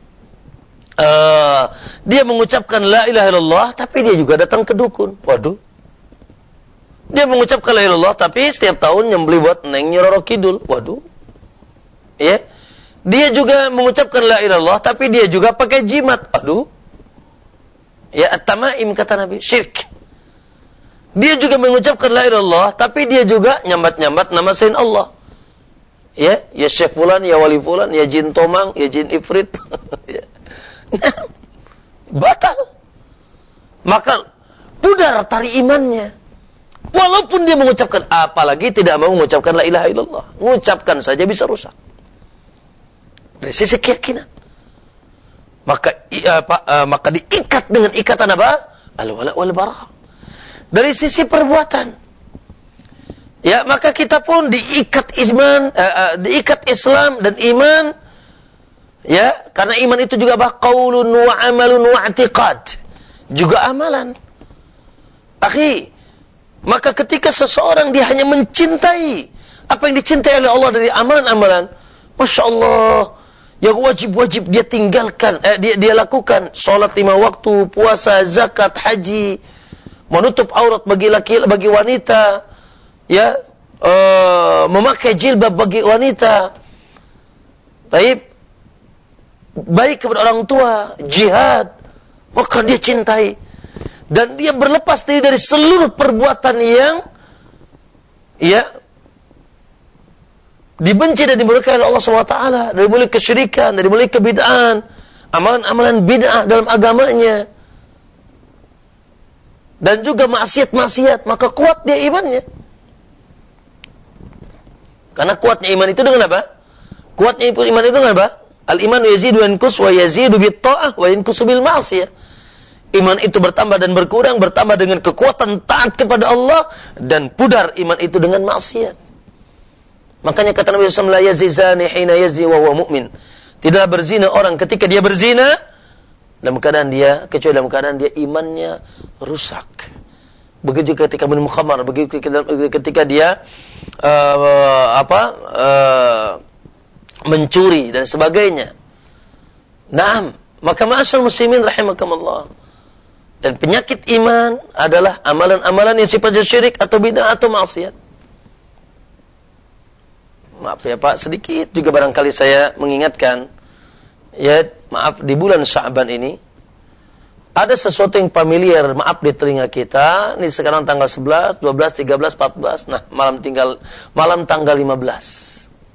uh, dia mengucapkan la ilaha illallah, tapi dia juga datang ke dukun. Waduh. Dia mengucapkan la ilaha illallah, tapi setiap tahun nyembeli buat Neng Nyi Roro Kidul. Waduh. Ya. Dia juga mengucapkan la ilaha illallah, tapi dia juga pakai jimat. Aduh. Ya, at-tamaim kata Nabi, syirik. Dia juga mengucapkan la ilaha illallah, tapi dia juga nyambat-nyambat nama selain Allah. Ya, ya Syekh fulan, ya wali fulan, ya jin tomang, ya jin ifrit. Ya. Nah, batal. Maka pudar tali imannya. Walaupun dia mengucapkan, apalagi tidak mau mengucapkan la ilaha illallah, mengucapkan saja bisa rusak. Dari sisi keyakinan, maka uh, uh, maka diikat dengan ikatan apa? Al-wala wal bara. Dari sisi perbuatan, ya, maka kita pun diikat iman, uh, uh, diikat Islam dan iman, ya, karena iman itu juga bah qaulun wa amalun wa i'tiqad, juga amalan. Akhi, maka ketika seseorang dia hanya mencintai apa yang dicintai oleh Allah dari amalan-amalan, Masya Allah, yang wajib-wajib dia tinggalkan, eh, dia dia lakukan, sholat lima waktu, puasa, zakat, haji, menutup aurat bagi laki bagi wanita, ya, uh, memakai jilbab bagi wanita, baik baik kepada orang tua, jihad, maka dia cintai dan dia berlepas diri dari seluruh perbuatan yang, ya, dibenci dan dimurkai oleh Allah subhanahu wa taala, dari mulai kesyirikan, dari mulai kebid'ahan, amalan-amalan bid'ah dalam agamanya, dan juga maksiat-maksiat, maka kuat dia imannya. Karena kuatnya iman itu dengan apa? Kuatnya iman itu dengan apa? Al-iman yazidu wa yanqus wa yazidu bit-tha'ah wa yanqusu bil ma'siyah. Iman itu bertambah dan berkurang, bertambah dengan kekuatan taat kepada Allah, dan pudar iman itu dengan maksiat. Makanya kata Nabi sallallahu alaihi wasallam, la yazni zani hina yazni wa huwa mu'min. Tidaklah berzina orang ketika dia berzina dalam keadaan dia, kecuali dalam keadaan dia imannya rusak. Begitu ketika minum khamar, begitu ketika dia uh, apa uh, mencuri dan sebagainya. Naam, maka ma'asyal muslimin rahimakumullah. Dan penyakit iman adalah amalan-amalan yang sifatnya syirik atau bid'ah atau maksiat. Maaf ya Pak, sedikit juga barangkali saya mengingatkan. Ya, maaf, di bulan Sya'ban ini ada sesuatu yang familiar, maaf, di telinga kita. Ini sekarang tanggal sebelas, dua belas, tiga belas, empat belas. Nah, malam tinggal malam tanggal lima belas.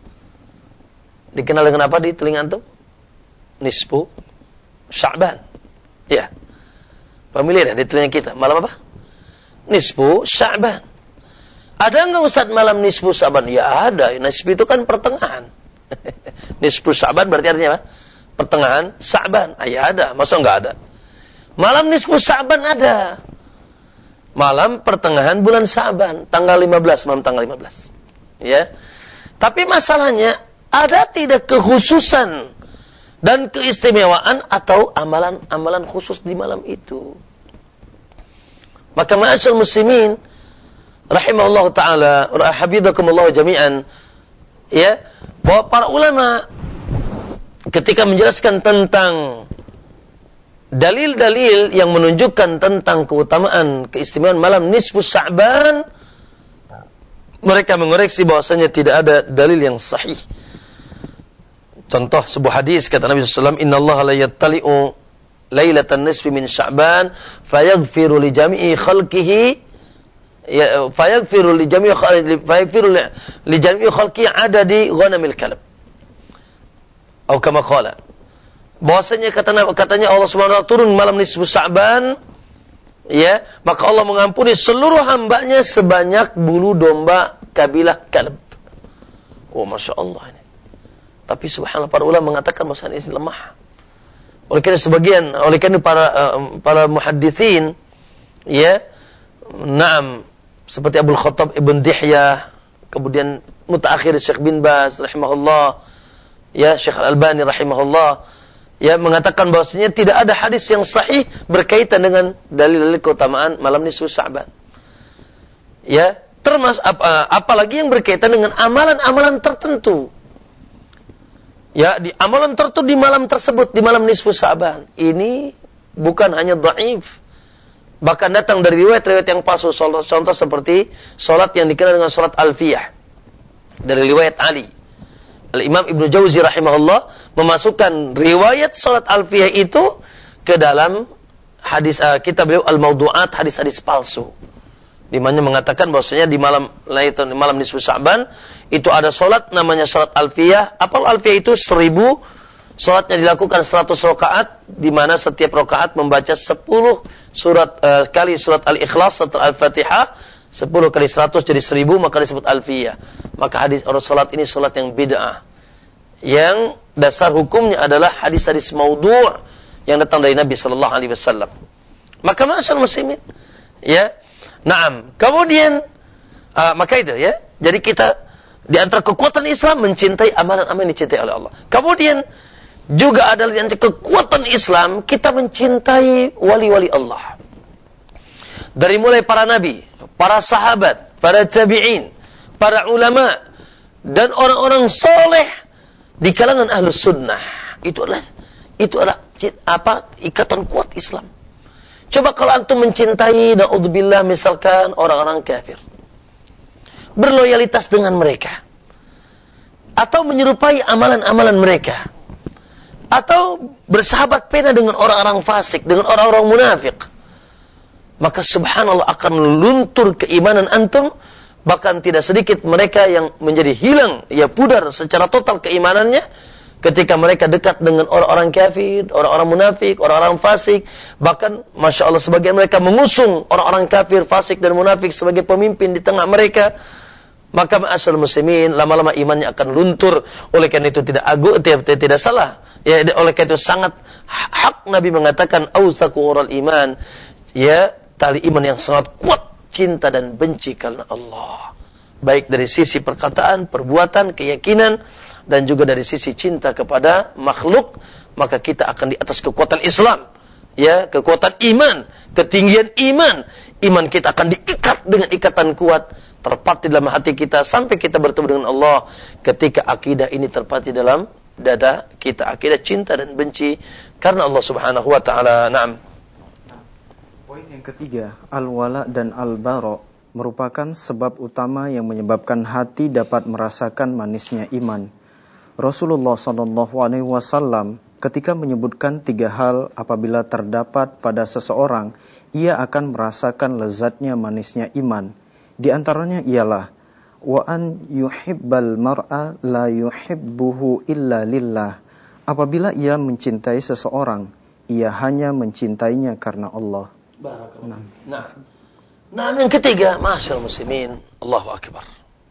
Dikenal dengan apa di telinga antum? Nisfu Sya'ban. Ya. Familiar ya di telinga kita. Malam apa? Nisfu Sya'ban. Ada enggak Ustaz malam nisfu Sya'ban? Ya ada. Nisfu itu kan pertengahan. Nisfu Sya'ban berarti artinya apa? Pertengahan Sya'ban. Ah, ya ada. Masa enggak ada? Malam nisfu Sya'ban ada. Malam pertengahan bulan Sya'ban, tanggal lima belas, malam tanggal lima belas. Ya. Tapi masalahnya, ada tidak kekhususan dan keistimewaan atau amalan-amalan khusus di malam itu? Maka ma'asyal muslimin rahimahullah ta'ala, habidakumullah jami'an, ya, bahwa para ulama ketika menjelaskan tentang dalil-dalil yang menunjukkan tentang keutamaan, keistimewaan malam nisfu Sya'ban, mereka mengoreksi bahwasanya tidak ada dalil yang sahih. Contoh sebuah hadis kata Nabi sallallahu alaihi wasallam, "Innallaha la yattali'u lailatan nisfi min Sya'ban fayaghfiru li jami'i khalqihi ya fayaghfiru li jami'i khalqihi fayaghfiru li jami'i khalqihi adadi ghanamil kalb." Atau kama qala. Bahwasanya katanya katanya Allah Subhanahu wa taala turun malam nisfu Sya'ban, ya, maka Allah mengampuni seluruh hambanya sebanyak bulu domba kabilah Kalb. Oh, Masya Allah ini. Tapi subhanallah para ulama mengatakan masalah ini lemah. Oleh karena sebagian, oleh karena para uh, para muhadditsin, ya, naam, seperti Abdul Khattab Ibn Dihyah, kemudian mutaakhir Syekh bin Baz rahimahullah, ya, Syekh Al-Albani rahimahullah, ya, mengatakan bahwasanya tidak ada hadis yang sahih berkaitan dengan dalil-dalil keutamaan malam nisfu Sya'ban. Ya, termasuk ap, apalagi yang berkaitan dengan amalan-amalan tertentu. Ya, di amalan tertentu di malam tersebut, di malam nisfu Sya'ban. Ini bukan hanya dhaif, bahkan datang dari riwayat-riwayat yang palsu. Contoh, contoh seperti salat yang dikenal dengan salat Alfiyah dari riwayat Ali. Al-Imam Ibnu Jauzi rahimahullah memasukkan riwayat salat Alfiyah itu ke dalam hadis uh, kitab beliau Al-Mawdu'at, hadis-hadis palsu. Di mana mengatakan bahwasanya di malam Lailatul malam nisfu Sya'ban itu ada salat namanya salat Alfiyah. Apal Alfiyah itu seribu, salatnya dilakukan seratus rakaat, di mana setiap rakaat membaca sepuluh surat uh, kali surat Al-Ikhlas setelah Al-Fatihah, sepuluh kali seratus jadi seribu, maka disebut Alfiyah. Maka hadis orang salat ini salat yang bid'ah, yang dasar hukumnya adalah hadis-hadis maudhu' yang datang dari Nabi sallallahu alaihi wasallam. Maka ma'asyarul muslimin, ya, naam. Kemudian uh, maka itu, ya. Jadi kita di antara kekuatan Islam mencintai amalan-amalan yang dicintai oleh Allah. Kemudian juga adalah di antara kekuatan Islam kita mencintai wali-wali Allah. Dari mulai para nabi, para sahabat, para tabi'in, para ulama, dan orang-orang soleh di kalangan ahlus sunnah. Itu adalah itu adalah apa? Ikatan kuat Islam. Coba kalau antum mencintai, na'udzubillah, misalkan orang-orang kafir, berloyalitas dengan mereka, atau menyerupai amalan-amalan mereka, atau bersahabat pena dengan orang-orang fasik, dengan orang-orang munafik, maka subhanallah akan luntur keimanan antum. Bahkan tidak sedikit mereka yang menjadi hilang, ya, pudar secara total keimanannya ketika mereka dekat dengan orang-orang kafir, orang-orang munafik, orang-orang fasik, bahkan Masya Allah sebagian mereka mengusung orang-orang kafir, fasik dan munafik sebagai pemimpin di tengah mereka, maka ma'asyal muslimin, lama-lama imannya akan luntur. Oleh karena itu tidak agung, tidak, tidak salah. Ya, oleh karena itu sangat hak Nabi mengatakan ausaku oral iman, ya, tali iman yang sangat kuat, cinta dan benci karena Allah. Baik dari sisi perkataan, perbuatan, keyakinan, dan juga dari sisi cinta kepada makhluk, maka kita akan di atas kekuatan Islam, ya, kekuatan iman, ketinggian iman. Iman kita akan diikat dengan ikatan kuat, terpati dalam hati kita sampai kita bertemu dengan Allah. Ketika akidah ini terpati dalam dada kita, akidah cinta dan benci karena Allah Subhanahu wa taala. Naam. Poin yang ketiga, al-wala dan al-bara merupakan sebab utama yang menyebabkan hati dapat merasakan manisnya iman. Rasulullah sallallahu alaihi wasallam ketika menyebutkan tiga hal apabila terdapat pada seseorang, ia akan merasakan lezatnya manisnya iman. Di antaranya ialah wa an yuhibbal mar'a la yuhibbuhu illa lillah. Apabila ia mencintai seseorang, ia hanya mencintainya karena Allah. Barakallah. Nah. Nah. Nah, yang ketiga, masyaallah muslimin, Allahu akbar.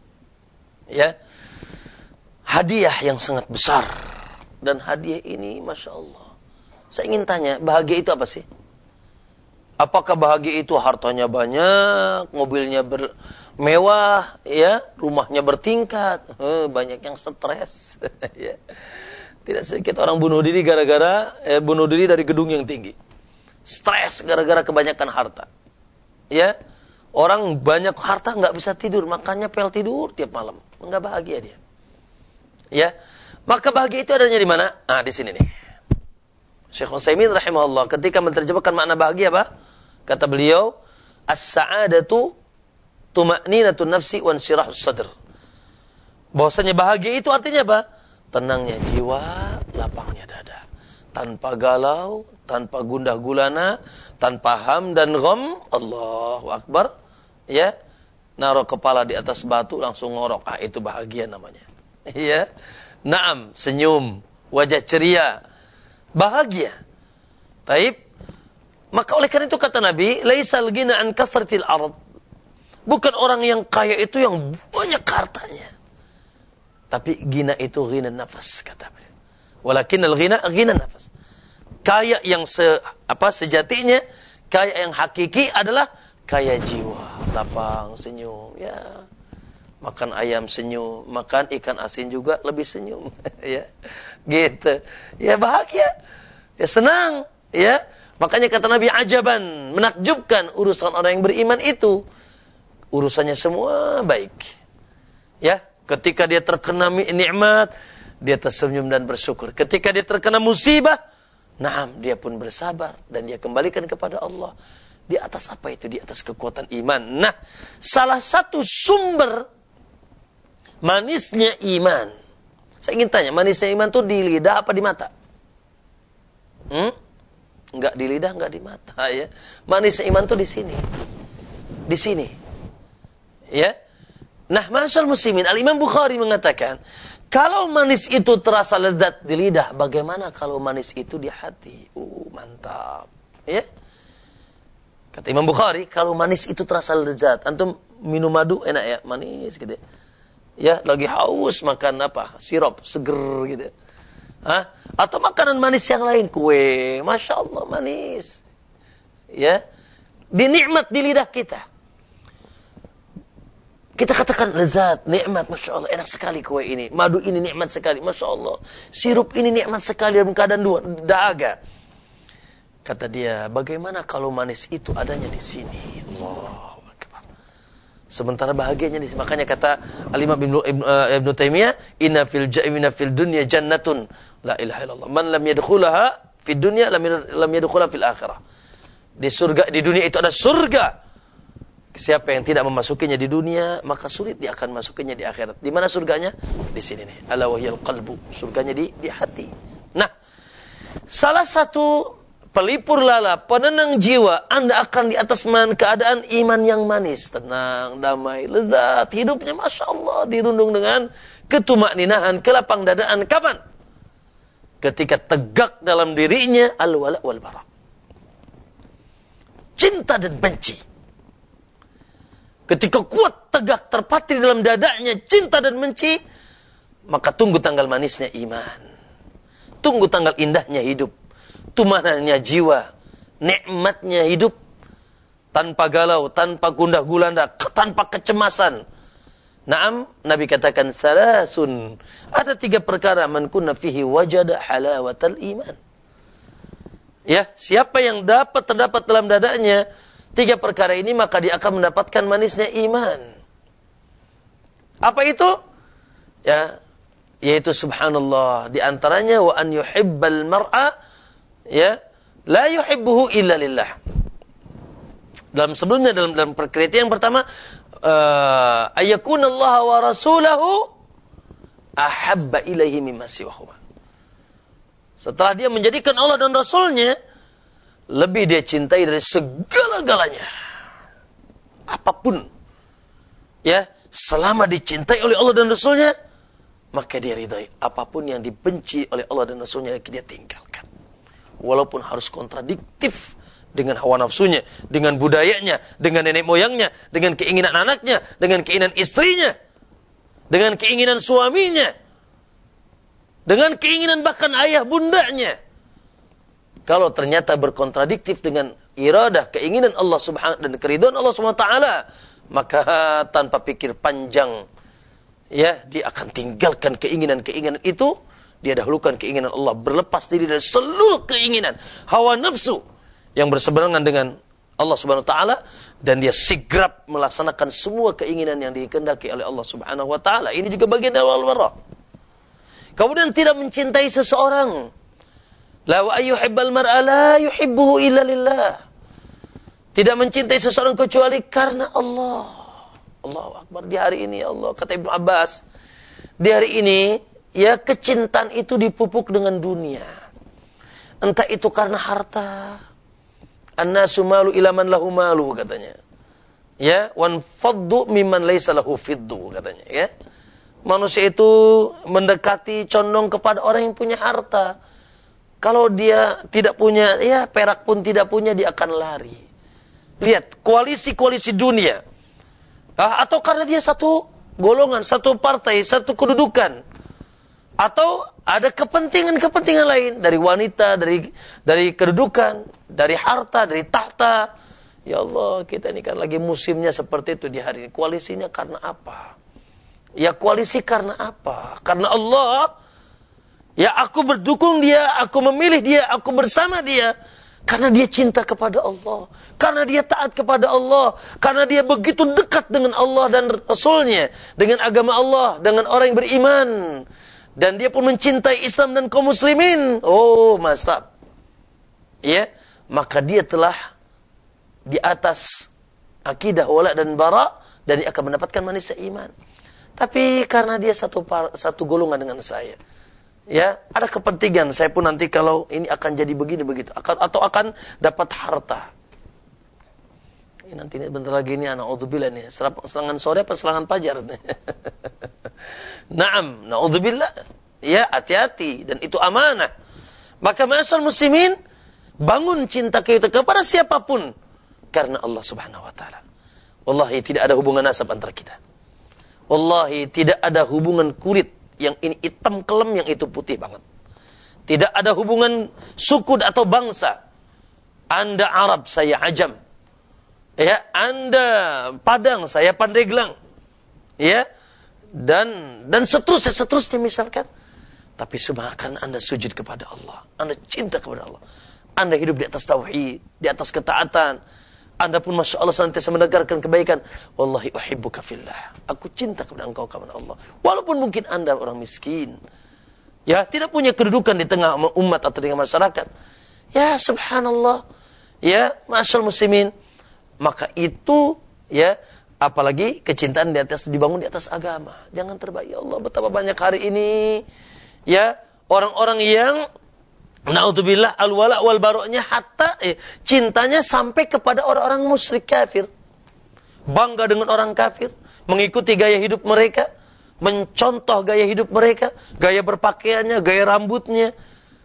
Ya. Hadiah yang sangat besar, dan hadiah ini Masya Allah. Saya ingin tanya, bahagia itu apa sih? Apakah bahagia itu hartanya banyak, mobilnya ber, mewah, ya, rumahnya bertingkat, eh, banyak yang stres. Ya. Tidak sedikit orang bunuh diri gara-gara eh, bunuh diri dari gedung yang tinggi. Stres gara-gara kebanyakan harta. Ya, orang banyak harta nggak bisa tidur, makanya pel tidur tiap malam, nggak bahagia dia. Ya, maka bahagia itu adanya di mana? Ah, di sini nih. Syekh Utsaimin rahimahullah ketika menerjemahkan makna bahagia apa? Kata beliau, as-sa'adatu tuma'ninatun nafsi wa insyirahus sadr. Bahwasanya bahagia itu artinya apa? Tenangnya jiwa, lapangnya dada. Tanpa galau, tanpa gundah gulana, tanpa ham dan gham. Allahu akbar. Ya, naruh kepala di atas batu langsung ngorok. Ah, itu bahagia namanya. Ya. Naam, senyum, wajah ceria, bahagia. Taib. Maka oleh karena itu kata Nabi, laisal ghina an kasratil ard. Bukan orang yang kaya itu yang banyak hartanya. Tapi ghina itu ghina nafas, kata beliau. Walakinnal ghina ghina nafas. Kaya yang se, apa sejatinya, kaya yang hakiki adalah kaya jiwa, lapang, senyum, ya. Makan ayam senyum, makan ikan asin juga lebih senyum, ya. Gitu. Ya bahagia. Ya senang, ya. Makanya kata Nabi, ajaban, menakjubkan urusan orang yang beriman itu. Urusannya semua baik. Ya, ketika dia terkena nikmat, dia tersenyum dan bersyukur. Ketika dia terkena musibah, naam, dia pun bersabar dan dia kembalikan kepada Allah. Di atas apa itu? Di atas kekuatan iman. Nah, salah satu sumber manisnya iman. Saya ingin tanya, manisnya iman itu di lidah apa di mata? Hmm? Enggak di lidah, enggak di mata, ya. Manisnya iman itu di sini. Di sini. Ya. Nah, masyaallah muslimin, Al-Imam Bukhari mengatakan, kalau manis itu terasa lezat di lidah, bagaimana kalau manis itu di hati? Uh, mantap. Ya. Kata Imam Bukhari, kalau manis itu terasa lezat, antum minum madu enak ya, manis gitu. Ya, lagi haus makan apa? Sirup seger gitu. Hah? Atau makanan manis yang lain, kue, Masya Allah manis. Ya. Dinikmat di lidah kita. Kita katakan lezat, nikmat, Masya Allah, enak sekali kue ini. Madu ini nikmat sekali, Masya Allah. Sirup ini nikmat sekali dalam keadaan dua, dahaga. Kata dia, bagaimana kalau manis itu adanya di sini? Allahu Akbar. Sementara bahagianya di sini. Makanya kata Al-Imam Ibnu Ibnu Taimiyah, inna fil inna fil dunya jannatun la ilaha illallah. Man lam yadkhulaha fid dunya lam lam yadkhula fil akhirah. Di surga, di dunia itu ada surga. Siapa yang tidak memasukinya di dunia, maka sulit dia akan masukinya di akhirat. Di mana surganya? Di sini nih. Ala wahyal qalbu. Surganya di di hati. Nah, salah satu pelipur lala, penenang jiwa, Anda akan di atas man, keadaan iman yang manis, tenang, damai, lezat, hidupnya Masya Allah, dirundung dengan ketumakninahan, kelapang dadaan. Kapan? ketika tegak dalam dirinya al-wala wal bara. Cinta dan benci. Ketika kuat, tegak, terpatri dalam dadanya cinta dan benci, maka tunggu tanggal manisnya iman. Tunggu tanggal indahnya hidup. Tumananya jiwa. Nikmatnya hidup. Tanpa galau, tanpa gundah gulana, tanpa kecemasan. Naam, Nabi katakan salasun. Ada tiga perkara man kunna fihi wajada halawatal iman. Ya, siapa yang dapat terdapat dalam dadanya tiga perkara ini, maka dia akan mendapatkan manisnya iman. Apa itu? Ya, yaitu subhanallah, di antaranya wa an yuhibbal mar'a ya la yuhibbuhu illa lillah. Dalam sebelumnya dalam dalam perkara yang pertama Uh, ayakunallaha wa rasulahu ahabba ilaihi mimma siwahuma. Setelah dia menjadikan Allah dan Rasulnya lebih dia cintai dari segala-galanya. Apapun, ya, selama dicintai oleh Allah dan Rasulnya, maka dia ridai. Apapun yang dibenci oleh Allah dan Rasulnya, dia tinggalkan. Walaupun harus kontradiktif dengan hawa nafsunya, dengan budayanya, dengan nenek moyangnya, dengan keinginan anaknya, dengan keinginan istrinya, dengan keinginan suaminya, dengan keinginan bahkan ayah bundanya. Kalau ternyata berkontradiktif dengan iradah, keinginan Allah Subhanahu dan keridhaan Allah Subhanahu wa taala, maka tanpa pikir panjang, ya, dia akan tinggalkan keinginan-keinginan itu, dia dahulukan keinginan Allah, berlepas diri dari seluruh keinginan hawa nafsu yang berseberangan dengan Allah Subhanahu wa taala, dan dia sigrap melaksanakan semua keinginan yang dikehendaki oleh Allah Subhanahu wa taala. Ini juga bagian dari al-bara. Kemudian tidak mencintai seseorang. La wa ayyuhibbal mar'a la yuhibbuhu illa lillah. Tidak mencintai seseorang kecuali karena Allah. Allahu akbar. Di hari ini Allah, kata Ibnu Abbas, di hari ini ya kecintaan itu dipupuk dengan dunia. Entah itu karena harta. An-nasu malu ila man lahu malu, katanya. Ya, wan faddu mimman laisa lahu fiddu, katanya, ya. Manusia itu mendekati, condong kepada orang yang punya harta. Kalau dia tidak punya, ya perak pun tidak punya, dia akan lari. Lihat, koalisi-koalisi dunia. Ah, atau karena dia satu golongan, satu partai, satu kedudukan. Atau ada kepentingan-kepentingan lain dari wanita, dari dari kedudukan, dari harta, dari tahta. Ya Allah, kita ini kan lagi musimnya seperti itu di hari ini. Koalisinya karena apa? Ya koalisi karena apa? Karena Allah. Ya aku berdukung dia, aku memilih dia, aku bersama dia. Karena dia cinta kepada Allah. Karena dia taat kepada Allah. Karena dia begitu dekat dengan Allah dan Rasulnya. Dengan agama Allah, dengan orang yang beriman. Dan dia pun mencintai Islam dan kaum muslimin. Oh, mantap. Ya, maka dia telah di atas akidah wala dan bara, dan dia akan mendapatkan manisnya iman. Tapi karena dia satu par, satu golongan dengan saya, ya, ada kepentingan saya pun nanti kalau ini akan jadi begini begitu, akan atau akan dapat harta. Ini nanti ini bentar lagi ini na'udzubillah nih, serangan sore apa serangan fajar nih. Naam, na'udzubillah. Ya, hati-hati, dan itu amanah. Maka ma'asyiral muslimin, bangun cinta kita kepada siapapun karena Allah Subhanahu wa taala. Wallahi tidak ada hubungan nasab antara kita. Wallahi tidak ada hubungan kulit, yang ini hitam kelem, yang itu putih banget. Tidak ada hubungan suku atau bangsa. Anda Arab, saya Ajam. Ya, Anda Padang, saya Pandeglang. Ya, dan dan seterusnya seterusnya misalkan. Tapi subhanallah, Anda sujud kepada Allah, Anda cinta kepada Allah, Anda hidup di atas tauhid, di atas ketaatan, Anda pun masya Allah senantiasa mendengarkan kebaikan. Wallahi uhibbuka fillah, aku cinta kepada engkau karena Allah. Walaupun mungkin Anda orang miskin, ya, tidak punya kedudukan di tengah umat atau dengan masyarakat, ya subhanallah, ya ma'asyal muslimin, maka itu, ya, apalagi kecintaan di atas, dibangun di atas agama. Jangan terbaik, ya Allah, betapa banyak hari ini, ya, orang-orang yang naudzubillah al-wala wal baroknya hatta eh, cintanya sampai kepada orang-orang musyrik kafir. Bangga dengan orang kafir, mengikuti gaya hidup mereka, mencontoh gaya hidup mereka, gaya berpakaiannya, gaya rambutnya,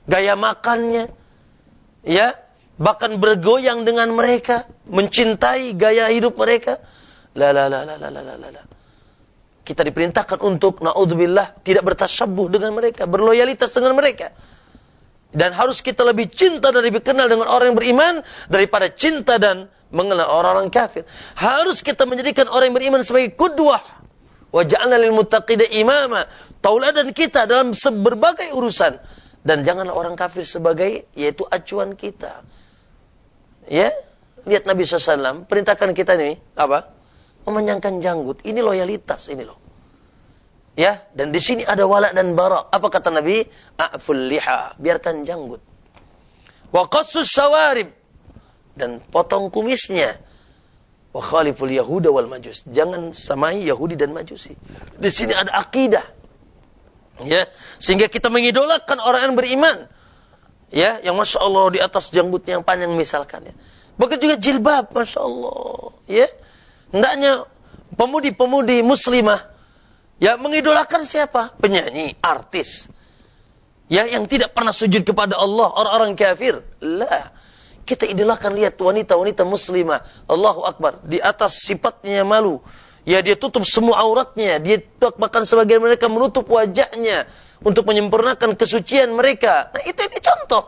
gaya makannya, ya, bahkan bergoyang dengan mereka, mencintai gaya hidup mereka. La la la la la la la la. Kita diperintahkan untuk naudzubillah tidak bertasyabuh dengan mereka, berloyalitas dengan mereka. Dan harus kita lebih cinta dan lebih kenal dengan orang yang beriman daripada cinta dan mengenal orang-orang kafir. Harus kita menjadikan orang yang beriman sebagai qudwah. Wa ja'alna lil muttaqina imama. Tauladan kita dalam berbagai urusan. Dan janganlah orang kafir sebagai yaitu acuan kita. Ya, lihat Nabi shallallahu alaihi wasallam perintahkan kita ini apa? Memanjangkan janggut. Ini loyalitas ini loh. Ya, dan di sini ada wala dan bara. Apa kata Nabi? A'ful liha, biarkan janggut. Wa qassus sawarib, dan potong kumisnya. Wa khaliful yahuda wal majus, jangan samai Yahudi dan Majusi. Di sini ada akidah. Ya, sehingga kita mengidolakan orang yang beriman. Ya, yang Masya Allah di atas janggutnya yang panjang misalkan ya. Begitu juga jilbab, Masya Allah. Ya, hendaknya pemudi-pemudi muslimah ya mengidolakan siapa? Penyanyi, artis. Ya, yang tidak pernah sujud kepada Allah, orang-orang kafir. Lah, kita idolakan, lihat wanita-wanita muslimah. Allahu Akbar, di atas sifatnya malu. Ya, dia tutup semua auratnya, dia bahkan sebagian mereka menutup wajahnya untuk menyempurnakan kesucian mereka. Nah, itu ini contoh.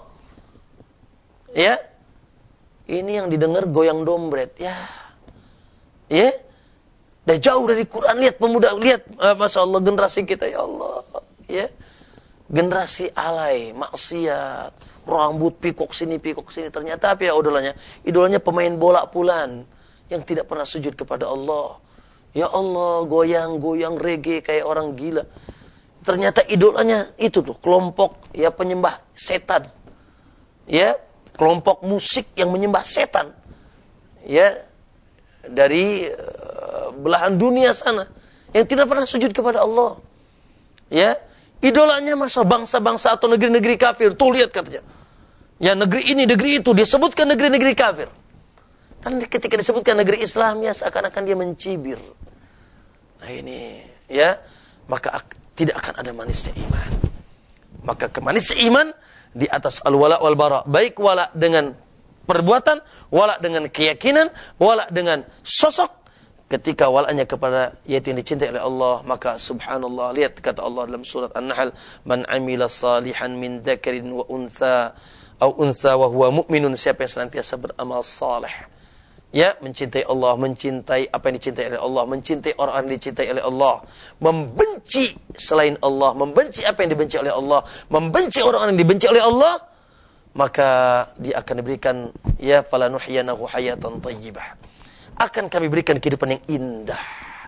Ya. Ini yang didengar goyang dombret. Ya. Ya. Dah jauh dari Quran, lihat pemuda, lihat uh, Masya Allah generasi kita, ya Allah, ya, generasi alay, maksiat, rambut pikok sini pikok sini, ternyata apa ya idolanya? Idolanya pemain bola pulan yang tidak pernah sujud kepada Allah. Ya Allah, goyang-goyang reggae kayak orang gila. Ternyata idolanya itu tuh kelompok ya penyembah setan, ya, kelompok musik yang menyembah setan, ya, dari belahan dunia sana yang tidak pernah sujud kepada Allah. Ya, idolanya masa bangsa-bangsa atau negeri-negeri kafir. Tuh lihat katanya. Ya, negeri ini, negeri itu, dia sebutkan negeri-negeri kafir. Kan ketika disebutkan negeri Islam ya seakan-akan dia mencibir. Nah ini, ya, maka tidak akan ada manisnya iman. Maka kemanisnya iman di atas al-wala wal bara, baik wala dengan perbuatan, wala dengan keyakinan, wala dengan sosok. Ketika walanya kepada yaitu yang dicintai oleh Allah, maka subhanallah, lihat kata Allah dalam surat An-Nahl, man amila salihan min dzakarin wa untha au untha wa huwa mu'minun, siapa yang senantiasa beramal saleh, ya, mencintai Allah, mencintai apa yang dicintai oleh Allah, mencintai orang yang dicintai oleh Allah, membenci selain Allah, membenci apa yang dibenci oleh Allah, membenci orang yang dibenci oleh Allah, maka dia akan diberikan ya falanuhyanahu hayatan thayyibah. Akan kami berikan kehidupan yang indah,